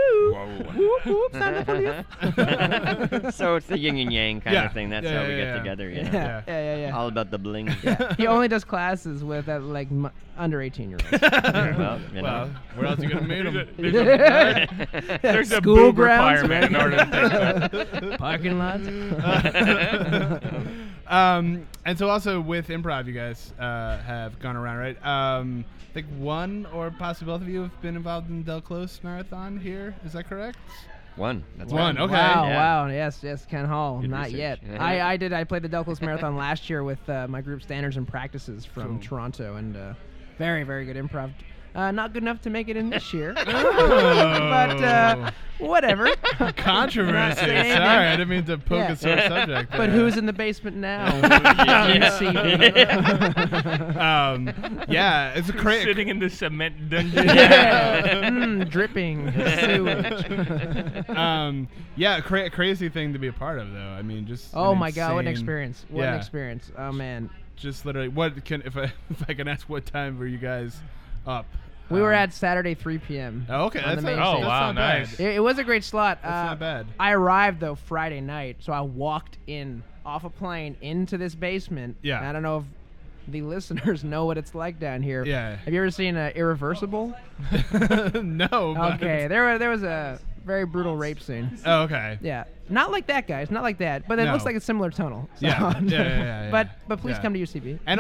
So it's the yin and yang kind of thing. That's how we get together. Yeah. All about the bling. He only does classes with under 18-year-olds. Well, where else are you gonna meet them? There's a School boob grounds, requirement in order to take that. Parking lots. And so also with improv, you guys have gone around, right? I think one or possibly both of you have been involved in the Del Close Marathon here. Is that correct? One. That's One. right. Okay. Wow, Yeah. wow, yes, Ken Hall. Good Not research. yet. I played the Del Close Marathon last year with my group Standards and Practices from Cool. Toronto, and very, very good improv. Not good enough to make it in this year, Oh. but whatever. Controversy. Not Sorry, saying I didn't mean to poke Yeah. a sore subject. But there. who's in the basement now? Yeah, it's a crazy. Sitting in the cement dungeon. Dripping sewage. Yeah, crazy thing to be a part of, though. I mean, just. Oh an my God, what an insane- experience! What an Yeah. experience! Oh man. Just literally, if I can ask, what time were you guys up? We were at Saturday 3 p.m. Oh, okay, on the that's main not, stage. that's wow, not bad. nice. It was a great slot. That's not bad. I arrived though Friday night, so I walked in off a plane into this basement. Yeah. And I don't know if the listeners know what it's like down here. Yeah. Have you ever seen Irreversible? No. But Okay, there was a very brutal rape scene. Oh, okay. Yeah, not like that, guys. Not like that. But it No. looks like a similar tunnel. So- Yeah. Yeah. But please Yeah. come to UCB. And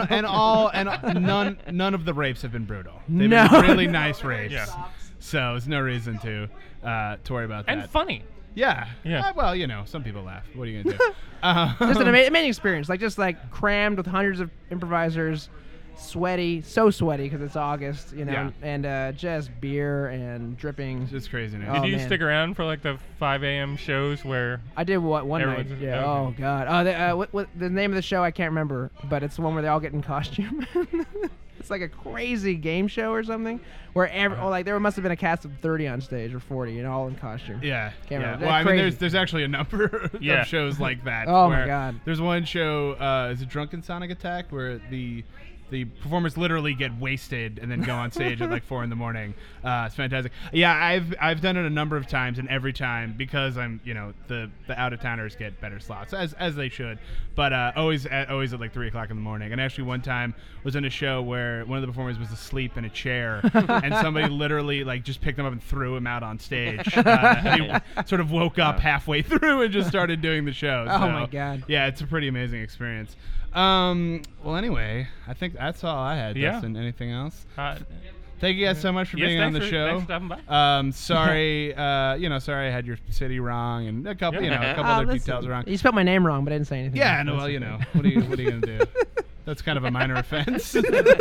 none of the rapes have been brutal. They've No. been really nice rapes. Yeah. So there's no reason to worry about that. And funny. Yeah. Yeah. Well, some people laugh. What are you gonna do? Just an amazing experience. Just crammed with hundreds of improvisers, sweaty, so sweaty because it's August, Yeah. and just beer and dripping. Just craziness. Oh, Did you man. stick around for the 5 a.m. shows where? I did one night. Everyone's- Yeah. okay. Oh God. What the name of the show? I can't remember, but it's the one where they all get in costume. It's like a crazy game show or something where there must have been a cast of 30 on stage or 40 and all in costume. Yeah. Can't Yeah. remember. Well, I mean, Crazy. there's actually a number Yeah. of shows like that. Oh, my where God. There's one show, is it Drunken Sonic Attack, where the performers literally get wasted and then go on stage at 4 a.m. It's fantastic. Yeah, I've done it a number of times, and every time, because I'm the out of towners get better slots as they should, but always at 3 o'clock in the morning. And actually one time was in a show where one of the performers was asleep in a chair, and somebody literally just picked him up and threw him out on stage. And he sort of woke up halfway through and just started doing the show. Oh, So, my God. Yeah, it's a pretty amazing experience. Well, anyway, I think that's all I had. Yeah. Dustin, anything else? Uh, Thank you guys so much for Yes, being on the thanks show. for stopping by. Sorry, sorry I had your city wrong and a couple, Yeah. a couple other details wrong. You spelled my name wrong, but I didn't say anything. Yeah, no, well, what are you gonna do? That's kind of a minor offense.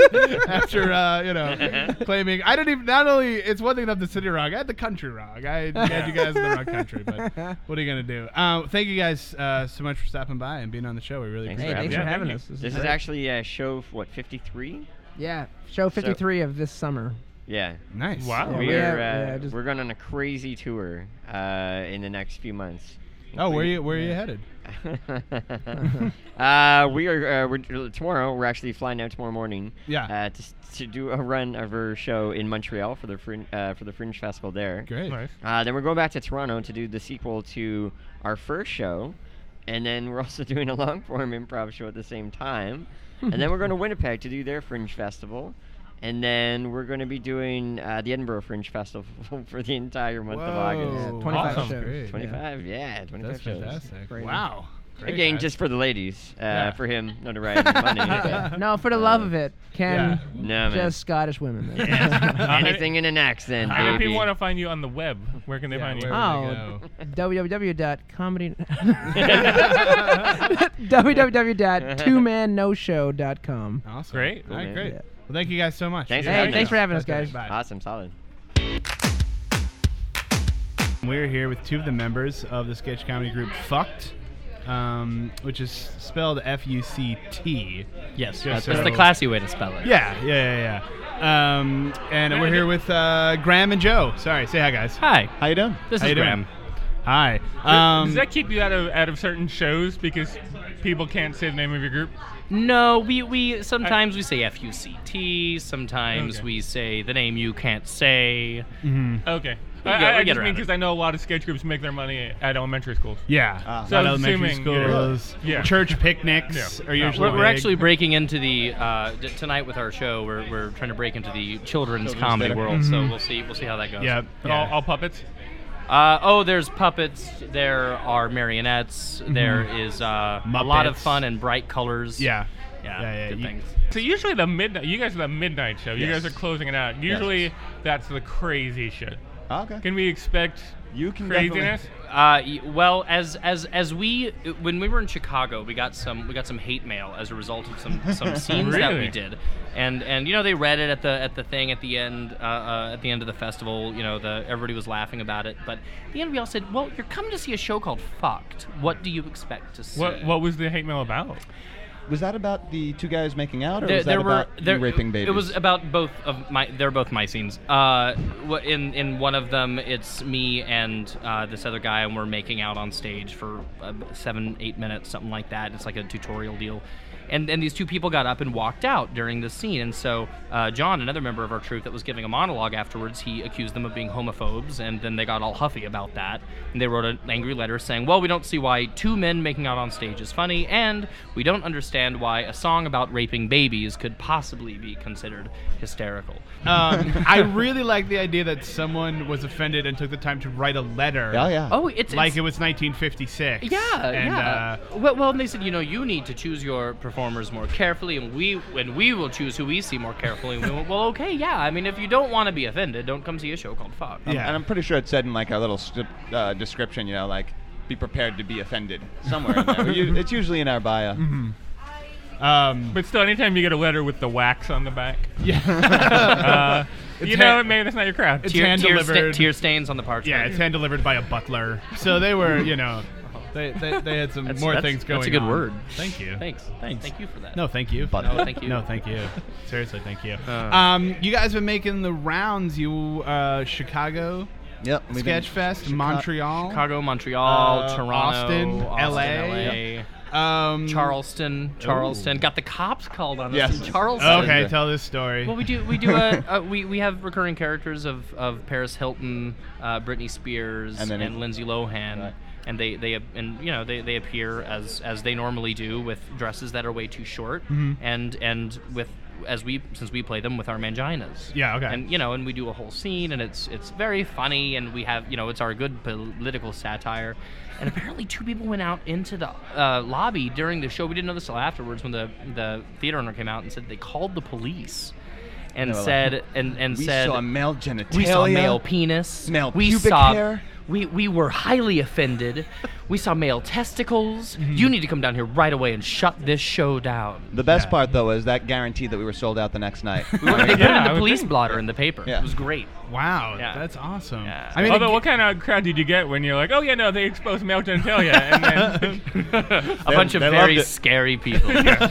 After claiming I didn't even. Not only it's one thing to have the city wrong, I had the country wrong. I had you guys in the wrong country. But what are you gonna do? Thank you guys so much for stopping by and being on the show. We really Thanks appreciate Hey, it. thanks for Yeah, having thank us. you. This is great. actually show 53. Yeah, show 53 of this summer. Yeah. Nice. Wow. Yeah, We're going on a crazy tour in the next few months. Oh, where are you headed? We're tomorrow. We're actually flying out tomorrow morning. Yeah. To do a run of our show in Montreal for the Fringe Festival there. Great. Nice. Then we're going back to Toronto to do the sequel to our first show, and then we're also doing a long form improv show at the same time, and then we're going to Winnipeg to do their Fringe Festival. And then we're going to be doing the Edinburgh Fringe Festival for the entire month of August. Yeah, 25 Awesome. shows. Great. 25, yeah, 25 That's shows. fantastic. Crazy. Wow. Great, Again, guys. just for the ladies. Yeah. For him, notoriety and money. but, No, for the love of it, Ken. no, man. Just Scottish women. man. Anything in an accent, And if baby. people want to find you on the web, where can they find you? where- www.comedy www.twomannoshow.com. Awesome. Great. All right, man. great. Yeah. Well, thank you guys so much. Thanks for Hey, having thanks us. for having us, Okay, guys. bye. Awesome, solid. We're here with two of the members of the sketch comedy group Fucked, which is spelled F-U-C-T. Yes, Just that's so- the classy way to spell it. Yeah. And we're here with Graham and Joe. Sorry, say hi, guys. Hi, How you doing? this How is you doing? Graham. Hi. Does that keep you out of certain shows because people can't say the name of your group? No, we sometimes we say F-U-C-T, sometimes Okay. we say the name you can't say. Okay. We I get just around mean it. because I know a lot of sketch groups make their money at elementary schools. Yeah. So I was elementary assuming you're- schools, Yeah. church picnics Yeah. are usually We're big. actually breaking into the tonight with our show. We're trying to break into the children's comedy theater. world. So we'll see how that goes. Yep. All puppets? There's puppets. There are marionettes. There is a lot of Muppets. fun and bright colors. Yeah. Yeah, good you- things. So usually you guys are the midnight show. You Yes. guys are closing it out. Usually that's the crazy shit. Okay. Can we expect craziness? Well, as we when we were in Chicago, we got some hate mail as a result of some scenes that we did, and they read it at the thing at the end of the festival. Everybody was laughing about it, but at the end we all said, "Well, you're coming to see a show called Fucked. What do you expect to see?" What was the hate mail about? Was that about the two guys making out, or was that about you raping babies? It was about both of my. They're both my scenes. In one of them, it's me and this other guy, and we're making out on stage for 7-8 minutes, something like that. It's like a tutorial deal. And these two people got up and walked out during the scene. And so John, another member of our troupe that was giving a monologue afterwards, he accused them of being homophobes, and then they got all huffy about that. And they wrote an angry letter saying, well, we don't see why two men making out on stage is funny, and we don't understand why a song about raping babies could possibly be considered hysterical. I really like the idea that someone was offended and took the time to write a letter. Oh, yeah. Oh, it's it was 1956. Yeah, and, yeah. Well, and they said, you need to choose your performers more carefully, and we will choose who we see more carefully. And we went, well, okay, yeah. I mean, if you don't want to be offended, don't come see a show called Fuck. And I'm pretty sure it said in like a little description, like, be prepared to be offended somewhere in there. It's usually in our bio. Mm-hmm. But still, anytime you get a letter with the wax on the back, yeah, maybe that's not your crowd. It's hand delivered. Tear stains on the parchment. Yeah, it's hand delivered by a butler. So they were, they had some more things going on. That's a good word. Thank you. Thanks. Thank you for that. No, thank you. No, thank you. No, thank you. Seriously, thank you. You guys have been making the rounds. Chicago. Yep. Sketchfest, Montreal. Chicago, Montreal, Toronto, Austin, LA. Charleston. Got the cops called on us in Charleston. Okay, tell this story. Well, we have recurring characters of Paris Hilton, Britney Spears, and Lindsay Lohan. Right. And they appear as they normally do, with dresses that are way too short, and with since we play them with our manginas. Yeah, okay. And and we do a whole scene, and it's very funny, and we have it's our good political satire. And apparently 2 people went out into the lobby during the show. We didn't know this till afterwards, when the theater owner came out and said they called the police. And said, we saw male genitalia. We saw male penis. Male pubic hair. We were highly offended. We saw male testicles. Mm-hmm. You need to come down here right away and shut this show down. The best part, though, is that guaranteed that we were sold out the next night. They put in the police blotter in the paper. Yeah. It was great. Wow, that's awesome. Yeah. I mean, although, what kind of crowd did you get when you're like, oh yeah, no, they exposed male genitalia, and then a bunch of very scary people.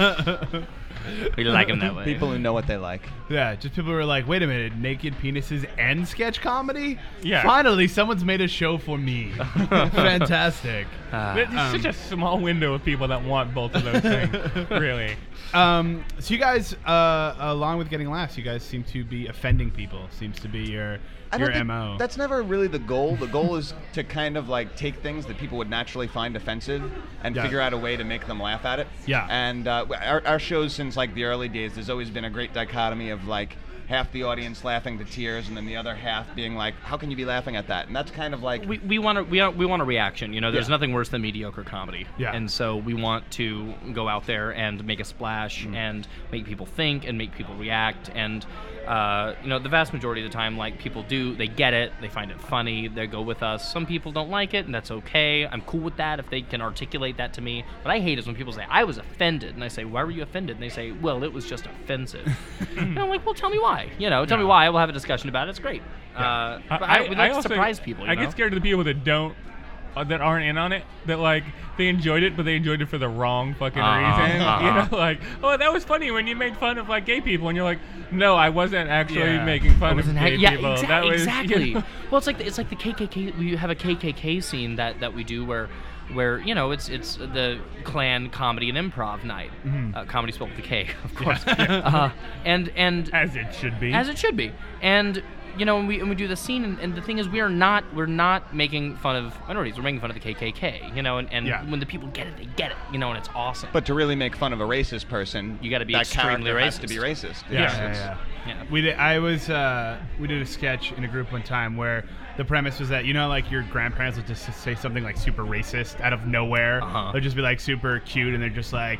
We like them that way. People who know what they like. Yeah, just people who are like, wait a minute, naked penises and sketch comedy? Yeah. Finally, someone's made a show for me. Fantastic. There's such a small window of people that want both of those things, really. So you guys, along with getting laughs, you guys seem to be offending people. Seems to be your MO. That's never really the goal. The goal is to kind of like take things that people would naturally find offensive and figure out a way to make them laugh at it. Yeah. And our shows since like the early days, there's always been a great dichotomy of like half the audience laughing to tears, and then the other half being like, "How can you be laughing at that?" And that's kind of like we want a reaction. There's nothing worse than mediocre comedy. Yeah. And so we want to go out there and make a splash and make people think and make people react. And the vast majority of the time, like, people they get it, they find it funny, they go with us. Some people don't like it, and that's okay. I'm cool with that if they can articulate that to me. What I hate is when people say, I was offended, and I say, why were you offended? And they say, well, it was just offensive. And I'm like, well, tell me why. Tell me why. We'll have a discussion about it. It's great. Yeah. We'd like to surprise people. I get scared of the people that aren't in on it, that like they enjoyed it, but they enjoyed it for the wrong fucking reason. Like, oh, that was funny when you made fun of like gay people, and you're like, no, I wasn't actually making fun of gay people. Exactly. Well, it's like the KKK. We have a KKK scene that we do where it's the Klan comedy and improv night. Mm-hmm. Comedy spelled with a K, of course. And as it should be. And when we do the scene, and the thing is, we're not making fun of minorities. We're making fun of the KKK. And when the people get it, they get it. And it's awesome. But to really make fun of a racist person, you got to be that extremely character racist. has to be racist. Yeah. Yeah. We did a sketch in a group one time where the premise was that, like your grandparents would just say something like super racist out of nowhere. They'd just be like super cute, and they're just like,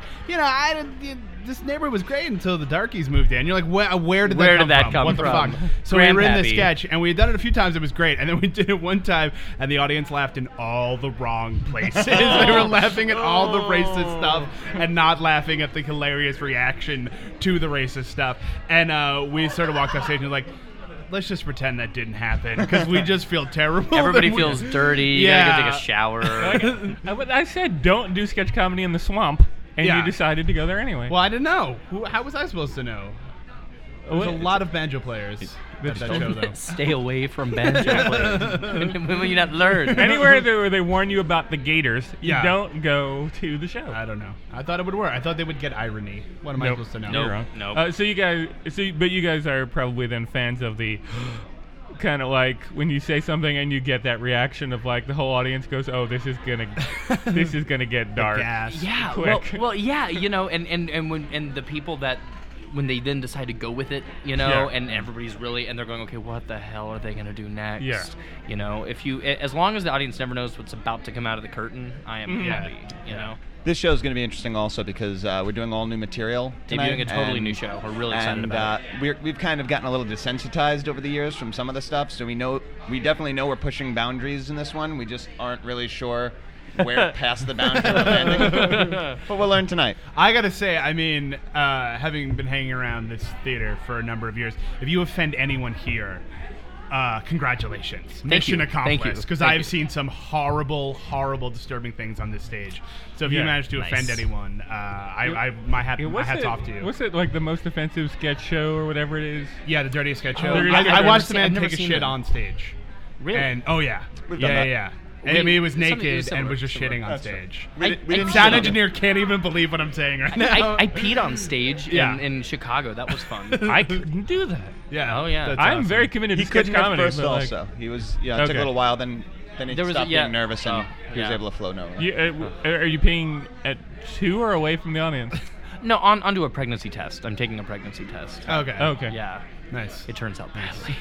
this neighborhood was great until the darkies moved in. You're like, where did that come from? What the fuck? So we were in this sketch, and we had done it a few times. It was great, and then we did it one time, and the audience laughed in all the wrong places. They were laughing at all the racist stuff and not laughing at the hilarious reaction to the racist stuff. And we sort of walked off stage and was like, let's just pretend that didn't happen because we just feel terrible. Everybody feels dirty. You gotta go take a shower. I said don't do sketch comedy in the swamp, and you decided to go there anyway. Well, I didn't know. How was I supposed to know? There's a lot of banjo players at that show, though. Stay away from banjo players. When you not learn. Anywhere where they warn you about the gators, you don't go to the show. I don't know. I thought it would work. I thought they would get irony. What am I supposed to know? You're wrong. Nope. But you guys are probably then fans of the kind of like when you say something and you get that reaction of like the whole audience goes, "Oh, this is gonna get dark." Yeah. Quick. Well, yeah. And the people that, when they then decide to go with it, and everybody's really, and they're going, okay, what the hell are they going to do next? Yeah. As long as the audience never knows what's about to come out of the curtain, I am happy, This show is going to be interesting also because we're doing all new material tonight. Debuting a totally new show. We're really excited about it. We've kind of gotten a little desensitized over the years from some of the stuff, so we definitely know we're pushing boundaries in this one. We just aren't really sure where past the boundary we're landing. But we'll learn tonight. I gotta say, having been hanging around this theater for a number of years, if you offend anyone here, congratulations. Mission accomplished. Because I've seen some horrible, horrible, disturbing things on this stage. So if you manage to offend anyone, my hat's off to you. What's it like, the most offensive sketch show or whatever it is? Yeah, the dirtiest sketch show. I watched the man take a shit on stage. Really? And yeah. He was naked and was just shitting on stage. Sound engineer can't even believe what I'm saying right now. I peed on stage in Chicago. That was fun. I couldn't do that. Yeah. Oh yeah. I'm very committed to sketch comedy. He couldn't at first also. He was, it took a little while, then he stopped being nervous and he was able to flow over. Are you peeing at 2 or away from the audience? No, onto a pregnancy test. I'm taking a pregnancy test. Okay. Yeah. Nice. It turns out badly.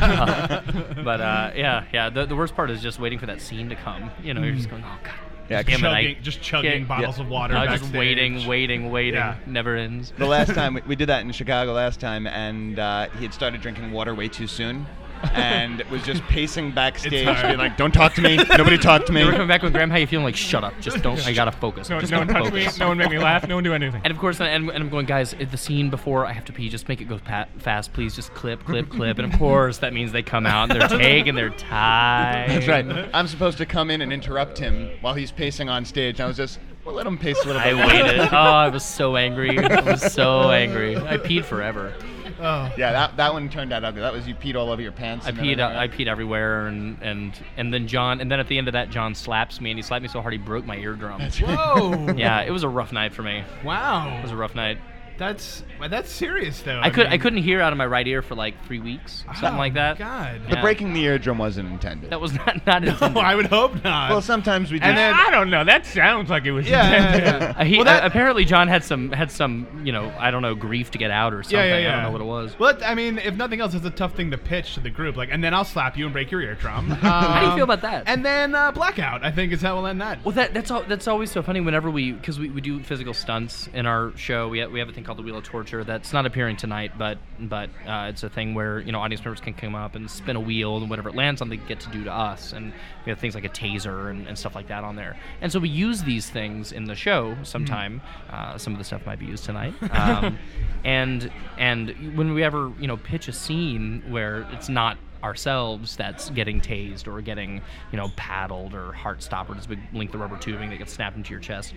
The worst part is just waiting for that scene to come. You're just going, oh god. Yeah, just chugging bottles of water. Just waiting. Yeah. Never ends. The last time we did that in Chicago last time, and he had started drinking water way too soon. And was just pacing backstage, being like, "Don't talk to me. Nobody talk to me." You were coming back with Graham. How you feeling? Like, shut up. Just don't. I gotta focus. No just one touch me. No one make me laugh. No one do anything. And of course, and I'm going, guys. The scene before I have to pee, just make it go fast, please. Just clip. And of course, that means they come out and they're taking their time. That's right. I'm supposed to come in and interrupt him while he's pacing on stage. I was just, let him pace a little bit. I waited. I was so angry. I peed forever. Oh. Yeah, that one turned out ugly. That was you peed all over your pants. I peed everywhere, and then John, and then at the end of that, John slaps me, and he slapped me so hard he broke my eardrum. Whoa! Yeah, it was a rough night for me. Wow. It was a rough night. That's serious though. I couldn't hear out of my right ear for like 3 weeks, something like that. God. The breaking the eardrum wasn't intended. That was not intended. No, I would hope not. Well, sometimes we do. And then, I don't know. That sounds like it was intended. Apparently John had some I don't know, grief to get out or something. I don't know what it was. Well, I mean, if nothing else, it's a tough thing to pitch to the group. Like, and then I'll slap you and break your eardrum. How do you feel about that? And then blackout. I think is how we'll end that. Well, that's always so funny whenever because we do physical stunts in our show. We have a thing called the Wheel of Torture. That's not appearing tonight, but it's a thing where audience members can come up and spin a wheel, and whatever it lands on, they get to do to us. And we have things like a taser and stuff like that on there. And so we use these things in the show sometime. Some of the stuff might be used tonight. And when we ever pitch a scene where it's not ourselves that's getting tased or getting paddled or heart stopped, or this big length of rubber tubing that gets snapped into your chest.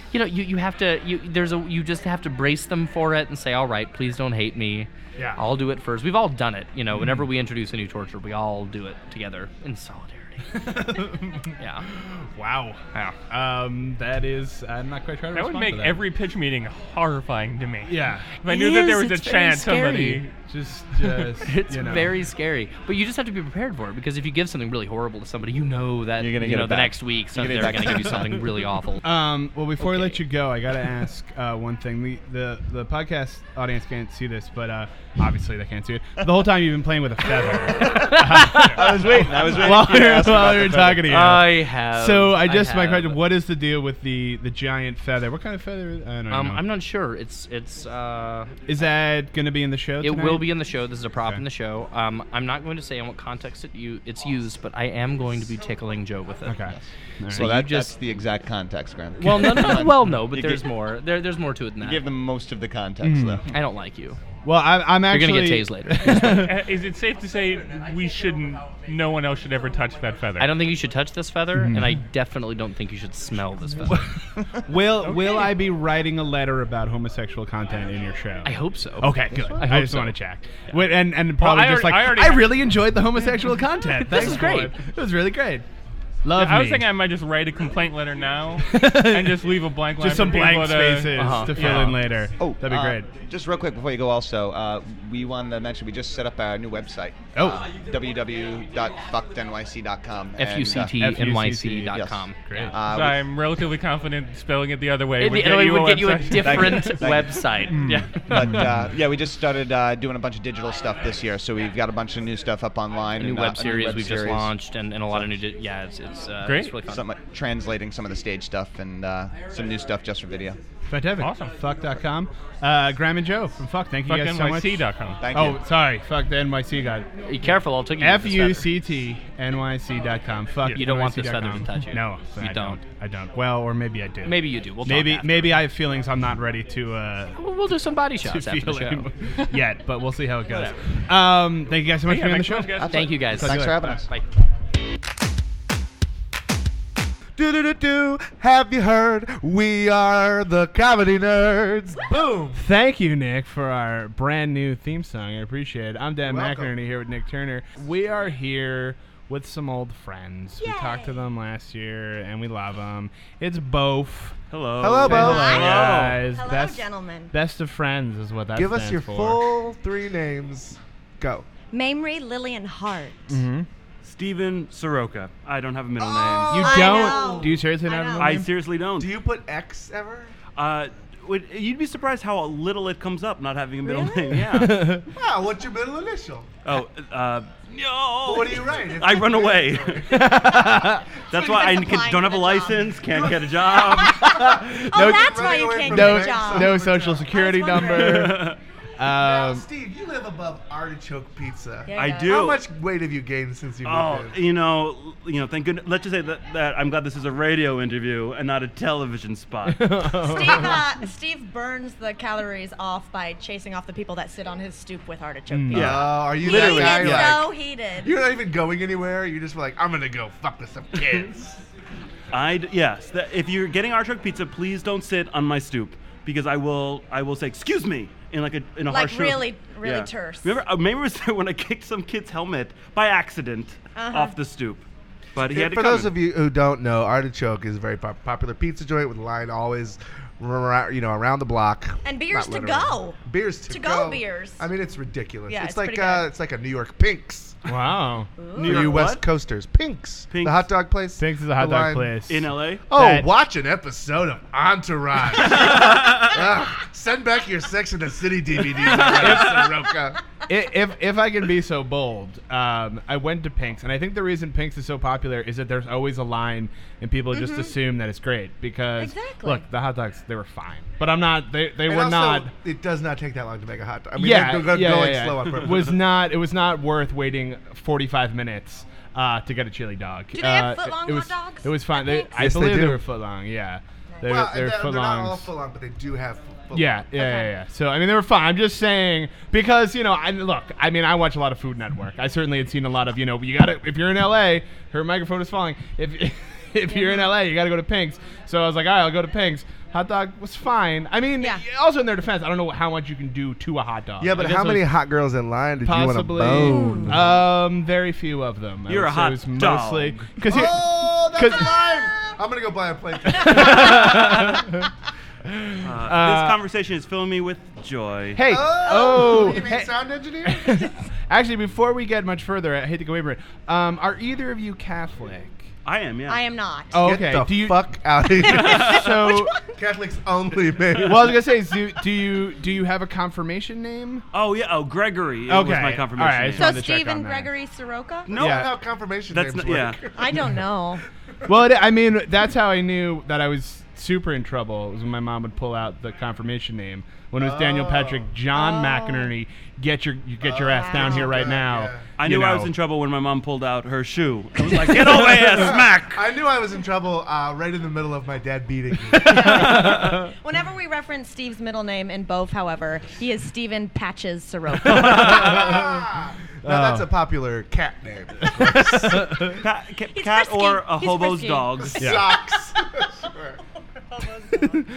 You just have to brace them for it and say, all right, please don't hate me. Yeah. I'll do it first. We've all done it. Whenever we introduce a new torture, we all do it together in solidarity. Yeah. Wow. That is. I'm not quite sure. That would make every pitch meeting horrifying to me. Yeah. If I knew that there was a chance scary. somebody just it's you know. very scary. But you just have to be prepared for it, because if you give something really horrible to somebody, you know that You're gonna you get know it the back. next week so You're they're gonna going to get give you something really awful. Well, before we let you go, I gotta ask one thing. The podcast audience can't see this, but obviously they can't see it. The whole time you've been playing with a feather. I was waiting. while we were talking to you. I have. So I my have. question: what is the deal with the giant feather? What kind of feather? I don't know. I'm not sure. It's. Is that going to be in the show? It tonight? will be in the show. This is a prop Okay. in the show. I'm not going to say in what context it's used, but I am going to be tickling Joe with it. Okay. All right. So Well, you that's just. the exact context, Graham. Well, no, but You there's give- more. There's more to it than You that. give them most of the context, though. I don't like you. Well, I'm actually. You're gonna get tased later. Is it safe to say we shouldn't? No one else should ever touch that feather. I don't think you should touch this feather, and I definitely don't think you should smell this feather. Will I be writing a letter about homosexual content in your show? I hope so. Okay, good. I I hope just so. want to check. Wait, and probably I just already- I like already I have- really enjoyed the homosexual content. This Thanks is great. for it. It was really great. Love I was me. thinking I might just write a complaint letter now and just leave a blank line Just some for people blank to, spaces to fill in later. Oh, that'd be great. Just real quick before you go, also, we wanted to mention we just set up our new website. www.fuckednyc.com. FUCTNYC.com. Great. So I'm relatively confident spelling it the other way. The other way would get you a website. different Thank you. website. Yeah. But yeah, we just started doing a bunch of digital stuff this year, so we've got a bunch of new stuff up online. A new and, web a series we've just series. launched, and a lot of new. It's Great. It's really fun. Some translating some of the stage stuff and some new stuff just for video. Fantastic. Awesome. Fuck.com. Graham and Joe from Fuck. Thank you guys so much. FuckNYC.com. Thank you. Oh, sorry. Fuck the NYC guy. Be careful, I'll take you. to this feather. FUCTNYC.com. Fuck. You don't want this NYC.com. feather to touch you. No, You I don't. I don't. Well, or maybe I do. Maybe you do. We'll talk Maybe after. maybe I have feelings I'm not ready to. We'll do some body to shots after the feel show. yet, but we'll see how it goes. Whatever. Thank you guys so much for being on the thanks show. so much, guys. Thank you guys. Thanks for having us. Bye. Do-do-do-do. Have you heard? We are the Comedy Nerds. Boom. Thank you, Nick, for our brand new theme song. I appreciate it. I'm Dan Welcome. McInerney here with Nick Turner. We are here with some old friends. We talked to them last year, and we love them. It's Both. Hello. Hello, Say Bo. hello, Hi. guys. Hello, best, gentlemen. Best of friends is what that Give us stands your for. full 3 names. Go. Mamrie Lillian Hart. Mm-hmm. Steven Soroka. I don't have a middle You I don't? know. Do you seriously not I have a know. name. I name? seriously don't. Do you put X ever? You'd be surprised how little it comes up not having a middle Really? name. Yeah. Wow, what's your middle initial? Oh, no. What do you write? It's I run like- away. That's why I Applying don't have for a the license, can't get a job. Oh, that's why you away can't from get No, a job. no social security I was number. Now, Steve, you live above Artichoke Pizza. Yeah, I yeah. do. How much weight have you gained since you Oh, moved in? you know, thank goodness. Let's just say that I'm glad this is a radio interview and not a television spot. Steve burns the calories off by chasing off the people that sit on his stoop with artichoke pizza. Yeah. Are you He that gets guy, like, so heated. you're not even going anywhere? You just were like, I'm gonna go fuck with some kids. Yes. If you're getting artichoke pizza, please don't sit on my stoop because I will say excuse me in a Like harsh really terse. Remember, maybe it was when I kicked some kid's helmet by accident off the stoop. But he had to For come those in. of you who don't know, Artichoke is a very popular pizza joint with a line always, around the block. And beers Not to literally. go. Beers to To-go go. beers. I mean, it's ridiculous. Yeah, it's it's like pretty good. it's like a New York Pinks. Wow. For you West Coasters, Pinks, the hot dog place. Pinks is a hot The dog line- place. in LA. Oh, That- watch an episode of Entourage. Send back your Sex and the City DVDs, Soroka. If I can be so bold, I went to Pink's, and I think the reason Pink's is so popular is that there's always a line, and people just assume that it's great because Exactly. look, the hot dogs they were fine, but I'm not. They And were also, not. It does not take that long to make a hot dog. I mean, Yeah, they're yeah, going yeah. slow on purpose. It was not worth waiting 45 minutes to get a chili dog. Do they have foot-long it was, hot dogs It was fine. at They, Pink's? I Yes, they believe they do. were foot long. Yeah, they well, were they're foot not all longs. full on, but they do have foot Yeah, yeah. So I mean, they were fine. I'm just saying because I watch a lot of Food Network. I certainly had seen a lot of you got to if you're in LA, her microphone is falling. If if you're in LA, you got to go to Pink's. So I was like, all right, I'll go to Pink's. Hot dog was fine. I mean, also in their defense, I don't know how much you can do to a hot dog. Yeah, but how many hot girls in line did you want to bone? Very few of them. You're a hot dog. Because that's a line. I'm gonna go buy a plate. This conversation is filling me with joy. Hey, you mean sound engineer? Actually, before we get much further, I hate to go away from it. Are either of you Catholic? I am, yeah. I am not. Oh, okay. Get the fuck out of here. So Catholics only, man. Well, I was gonna say, do you have a confirmation name? Oh yeah. Oh, Gregory. Okay. Was my confirmation All right, name. So Stephen Gregory Soroka? No, Yeah. how confirmation That's names not- work. I don't know. Well, I mean, that's how I knew that I was super in trouble. Was when my mom would pull out the confirmation name. When it was Daniel Patrick, John McInerney, get your ass down here right now. Yeah. I knew I was in trouble when my mom pulled out her shoe. I was like, get over here, smack! I knew I was in trouble right in the middle of my dad beating me. Whenever we reference Steve's middle name in both, however, he is Stephen Patches Soroka. Now that's a popular cat name. Cat or a He's hobo's frisky. dog. Socks. Sure. Give me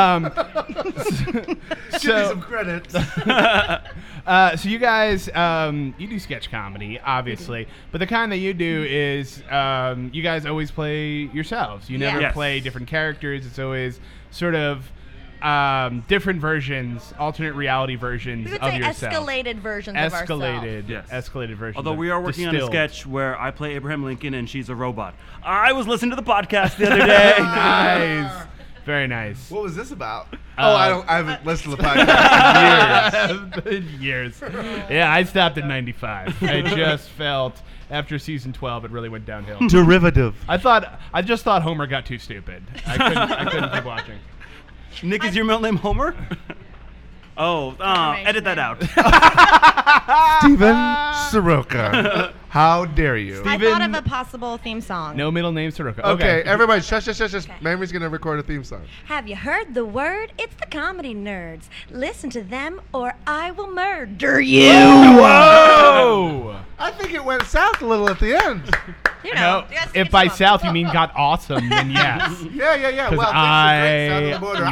some credits. So you guys, you do sketch comedy, obviously, but the kind that you do is you guys always play yourselves. You never Yes. play different characters. It's always sort of different versions, alternate reality versions We would of say yourself. escalated versions of ourselves. Escalated versions. Although of we are working on a distilled. sketch where I play Abraham Lincoln and she's a robot. I was listening to the podcast the other day. Nice. Very nice. What was this about? I haven't listened to the podcast in years. Yeah, I stopped at 95. I just felt after season 12 it really went downhill. Derivative. I just thought Homer got too stupid. I couldn't keep watching. Nick, is your middle name Homer? Edit that out. Stephen Soroka. How dare you? I thought of a possible theme song. No middle name Soroka. Okay, everybody, shush. Mamie's going to record a theme song. Have you heard the word? It's the comedy nerds. Listen to them or I will murder you. Whoa! I think it went south a little at the end. You know, if by south you mean got awesome, then yes. Yeah. 'Cause Well, I south of the border.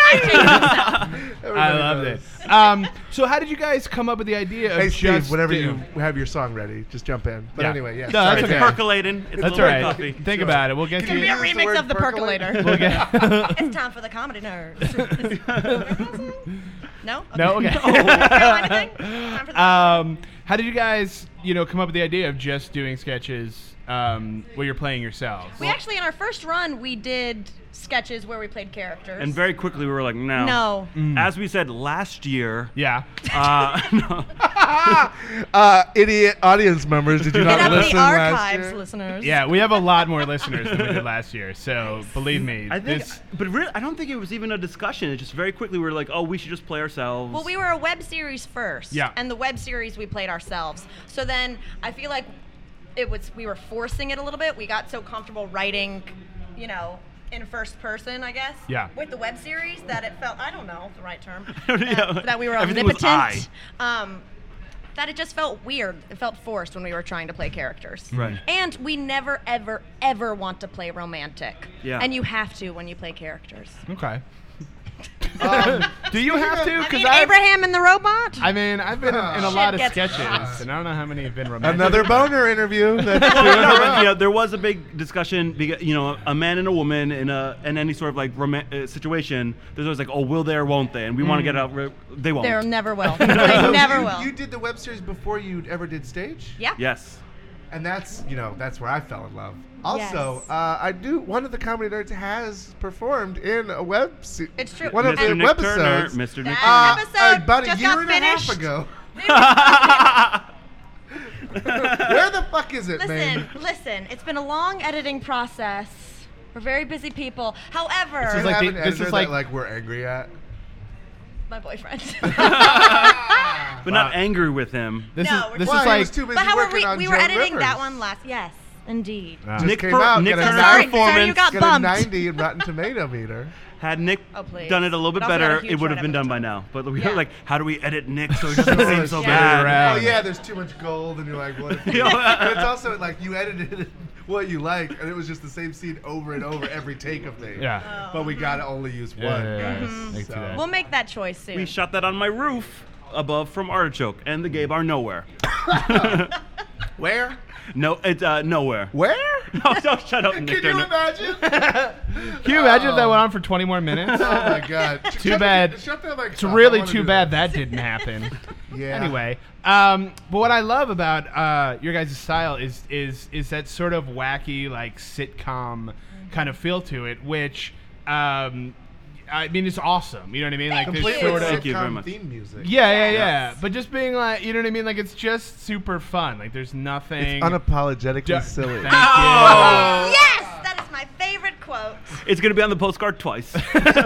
I loved it. So how did you guys come up with the idea of Hey, Steve, just whenever doing- you have your song ready, just jump in. But anyway, yeah. No, that's It's okay. percolating. It's That's a all little right. coffee. Think about it. We'll get It's to going to be a use the remix word of the percolator. We'll get It's time for the comedy nerds. No? No, okay. Carolina thing? Time for the How did you guys, come up with the idea of just doing sketches where you're playing yourselves? We actually, in our first run, we did sketches where we played characters. And very quickly we were like, no. No. As we said last year. Yeah. No. Idiot audience members, did you Get not up listen the last archives, year? listeners. Yeah, we have a lot more listeners than we did last year. So believe me, I think, but really, I don't think it was even a discussion. It just very quickly we were like, oh, we should just play ourselves. Well, we were a web series first. Yeah. And the web series we played ourselves. So then I feel like we were forcing it a little bit. We got so comfortable writing, in first person, I guess. Yeah. With the web series that it felt, I don't know the right term. Yeah. That we were Everything was omnipotent. That it just felt weird. It felt forced when we were trying to play characters. Right. And we never, ever, ever want to play romantic. Yeah. And you have to when you play characters. Okay. Do you have to? I Because mean, Abraham and the Robot? I've been in a Shit lot of gets sketches, hot. and I don't know how many have been romantic. Another boner interview. That's No, there was a big discussion. A man and a woman in any sort of like situation. There's always like, oh, will they or won't they? And we want to get out. They won't. They never will. They never will. You did the web series before you ever did stage? Yeah. Yes. And that's where I fell in love. Also, one of the comedy nerds has performed in a web series. It's true. One of Mr. the Nick Turner, webisodes. Mr. Nick That Turner. episode About a just year got and a finished. half ago. Where the fuck is it, man? Listen. It's been a long editing process. We're very busy people. However, This is like like the- this is like- we're angry at. my boyfriend. But not angry with him. This No, is Well, he like was too busy but however, working on we were Joan editing that Rivers. one last. Yes, indeed. Just Nick came Per- out, Nick get a Turner's Sorry, performance. you got Get a bumped. 90 in Rotten Tomato meter. Had Nick Oh, please. done it a little bit It also had a better, huge it would have been red done by episode. now. But we Yeah. were like, how do we edit Nick so it doesn't seem so Yeah. bad? around. Oh yeah, there's too much gold, and you're like, what? If but it's also like you edited it what you like, and it was just the same scene over and over every take of things. Yeah. But we gotta only use one. Guys. So. We'll make that choice soon. We shot that on my roof above from Artichoke, and the gay bar nowhere. Where? No, it's nowhere. Where? No, don't shut up, Nick. Can you imagine? Can you imagine if that went on for 20 more minutes? Oh my God! Too bad. It's really too bad that didn't happen. Yeah. Anyway, but what I love about your guys' style is that sort of wacky, like sitcom kind of feel to it, which I mean, it's awesome. You know what I mean? Like Complete this sort of Thank you very much. theme music. Yeah. But just being like, you know what I mean? Like it's just super fun. Like there's nothing. It's unapologetically silly. Thank you. Yes, that is my favorite quote. It's gonna be on the postcard twice.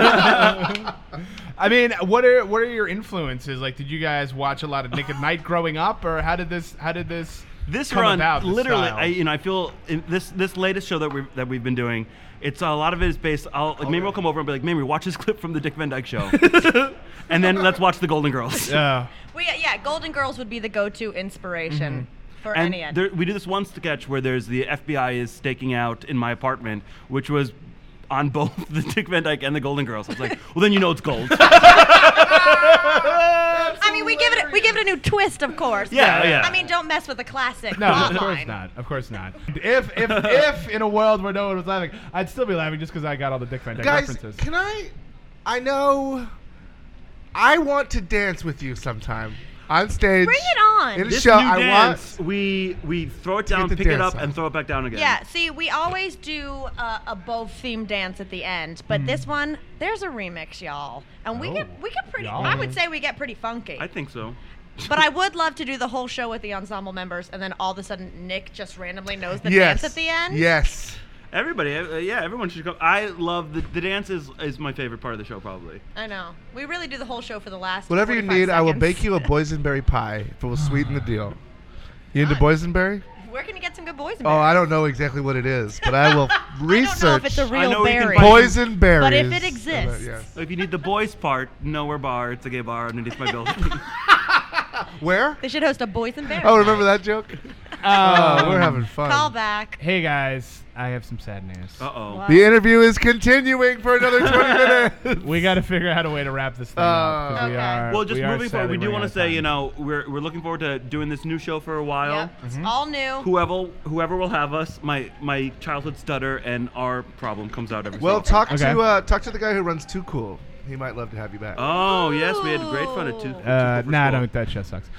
I mean, what are your influences? Like, did you guys watch a lot of Nick at Night growing up, or how did this This come run, about, this literally, style? I feel in this latest show that we've been doing. It's a lot of it is based. Mamie will come over and be like, "Mamie, watch this clip from the Dick Van Dyke Show," and then let's watch the Golden Girls. Yeah. Golden Girls would be the go-to inspiration for And any. we do this one sketch where there's the FBI is staking out in my apartment, which was on both the Dick Van Dyke and the Golden Girls. I was like, well, then you know it's gold. I mean, we give it a new twist, of course. Yeah, yeah. I mean, don't mess with the classic. No, plot of course line. not. Of course not. If in a world where no one was laughing, I'd still be laughing just because I got all the Dick Van Dyke Guys, references. can I know. I want to dance with you sometime on stage. Bring it on. In a This show, new I dance, want. we throw it to get down, the pick it dance up, on. and throw it back down again. Yeah, see, we always do a both theme dance at the end, but this one, there's a remix, y'all, and we get pretty. y'all. I would say we get pretty funky. I think so. But I would love to do the whole show with the ensemble members, and then all of a sudden Nick just randomly knows the Yes. dance at the end. Yes. Everybody, everyone should come. I love the dance is my favorite part of the show, probably. I know. We really do the whole show for the last. Whatever you 45 need, I will seconds. bake you a boysenberry pie if it will sweeten the deal. You into boysenberry? Where can you get some good boys? Oh, I don't know exactly what it is, but I will research. I don't know if it's a real berry. Boysenberries. But if it exists. Yes. So if you need the boys part, Nowhere Bar. It's a gay bar underneath my building. Where? They should host a boys and bears. Oh, remember that joke? We're having fun. Call back. Hey guys, I have some sad news. Uh-oh. The interview is continuing for another 20 minutes. We got to figure out a way to wrap this thing up. 'Cause we are, Well, just we are moving forward, we sadly do want running to out of say, time. we're looking forward to doing this new show for a while. Yep. It's all new. Whoever will have us, my childhood stutter and our problem comes out every. Well, so talk often. to the guy who runs Too Cool. He might love to have you back. Oh yes, we had great fun at Too Cool. Nah, don't. That show sucks.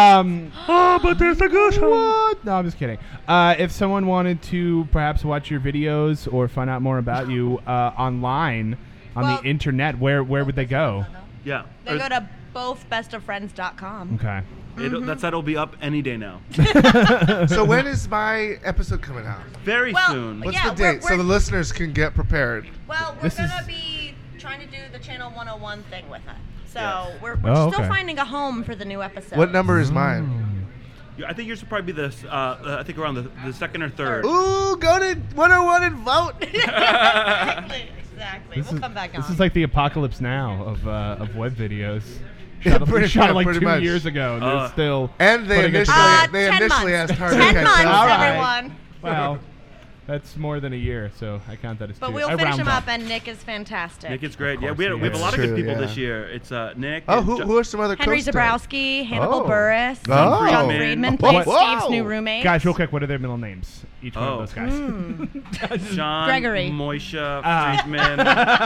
But there's a good one. No, I'm just kidding. If someone wanted to perhaps watch your videos or find out more about you online on Well- the internet, where would they go? Yeah. They go to bothbestofriends.com. Okay. That site will be up any day now. So when is my episode coming out? Very Well, soon. What's yeah, the date so we're- the listeners can get prepared? Well, we're This going is- to be trying to do the Channel 101 thing with it. So Yes. we're Oh, still okay. finding a home for the new episode. What number is mine? I think yours should probably be this. I think around the second or third. Ooh, go to 101 and vote. Exactly. This We'll is, come back on. This is like the apocalypse now of web videos. Yeah, Shot, pretty- shot yeah, like pretty 2 much. years ago. And they're still. And they putting it initially, together. they 10 initially months. asked Harvey 10 Keitel. months, All right. everyone. Well, that's more than a year, so I count that as But 2. we'll I finish round him up, and Nick is fantastic. Nick is great. Of Yeah, course we have he a is. lot of good True, people yeah. this year. It's Nick. Oh, and who are some other Henry co-stars? Zabrowski, Hannibal Oh. Burris, Oh. John Friedman. Friedman What? plays Steve's Whoa. new roommate. Guys, real quick, what are their middle names? Each one of those guys. John, Gregory. Moisha, Ah. Friedman.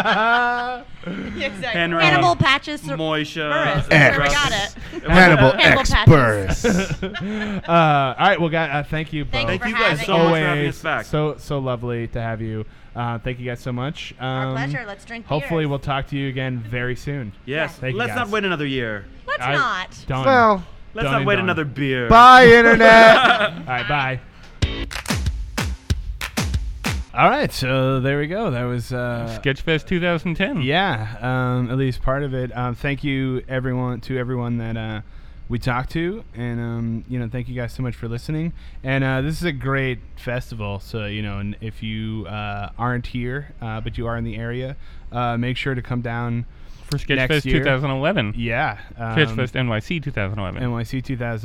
Exactly. Henry, Hannibal Patches Moisha, Burris. X. There we got it. Hannibal Hannibal X. Patches. Burris. All right, well, guys, thank you both. Thank you Thank for you guys having so us. much for having Always us back. so lovely to have you. Thank you guys so much. Our pleasure. Let's drink Hopefully, beers. we'll talk to you again very soon. Yes. Thank you, Let's guys. not wait another year. Let's I- not. Done. Well, Let's Done not and wait done. another beer. bye, Internet. All right, bye. All right, so there we go. That was Sketchfest 2010. yeah, at least part of it. Thank you, everyone, that we talked to, and thank you guys so much for listening. And this is a great festival, so and if you aren't here but you are in the area, make sure to come down for next Sketchfest year. 2011. Yeah, Sketchfest NYC 2011. NYC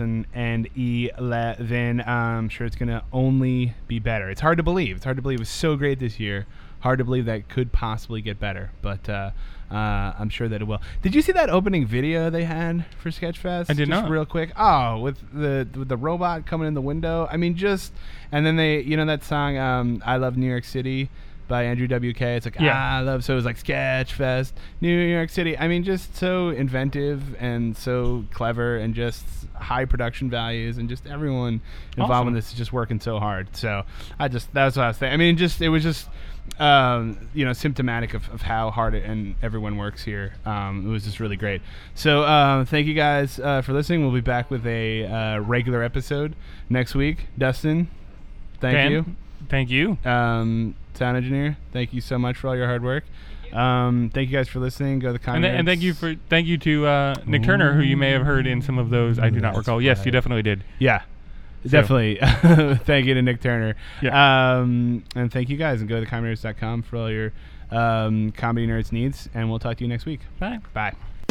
2011. I'm sure it's gonna only be better. It's hard to believe. It was so great this year. Hard to believe that it could possibly get better, but I'm sure that it will. Did you see that opening video they had for Sketchfest? I did just not. Real quick. Oh, with the robot coming in the window. I mean, and then they, that song "I Love New York City" by Andrew WK. It's like I love. So it was like Sketchfest, New York City. I mean, just so inventive and so clever, and just high production values, and just everyone involved in this is just working so hard. So that's what I was saying. I mean, it was just. Symptomatic of how hard and everyone works here. It was just really great. So thank you guys for listening. We'll be back with a regular episode next week. Dustin, thank you. Thank you. Sound engineer, thank you so much for all your hard work. Thank you guys for listening. Go to the comments. And thank you to Nick Turner, who you may have heard in some of those. I do not recall. Yes, you definitely did. Yeah. So. Definitely. Thank you to Nick Turner. Yeah. And thank you guys. And go to comedynerds.com for all your Comedy Nerds needs. And we'll talk to you next week. Bye. Bye.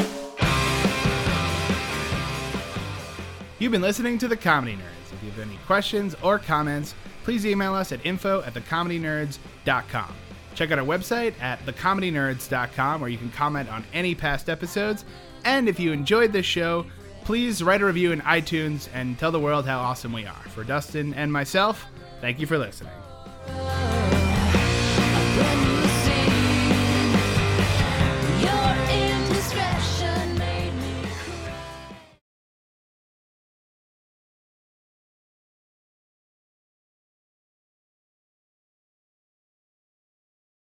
You've been listening to The Comedy Nerds. If you have any questions or comments, please email us at info@thecomedynerds.com. Check out our website at thecomedynerds.com, where you can comment on any past episodes. And if you enjoyed this show, please write a review in iTunes and tell the world how awesome we are. For Dustin and myself, thank you for listening.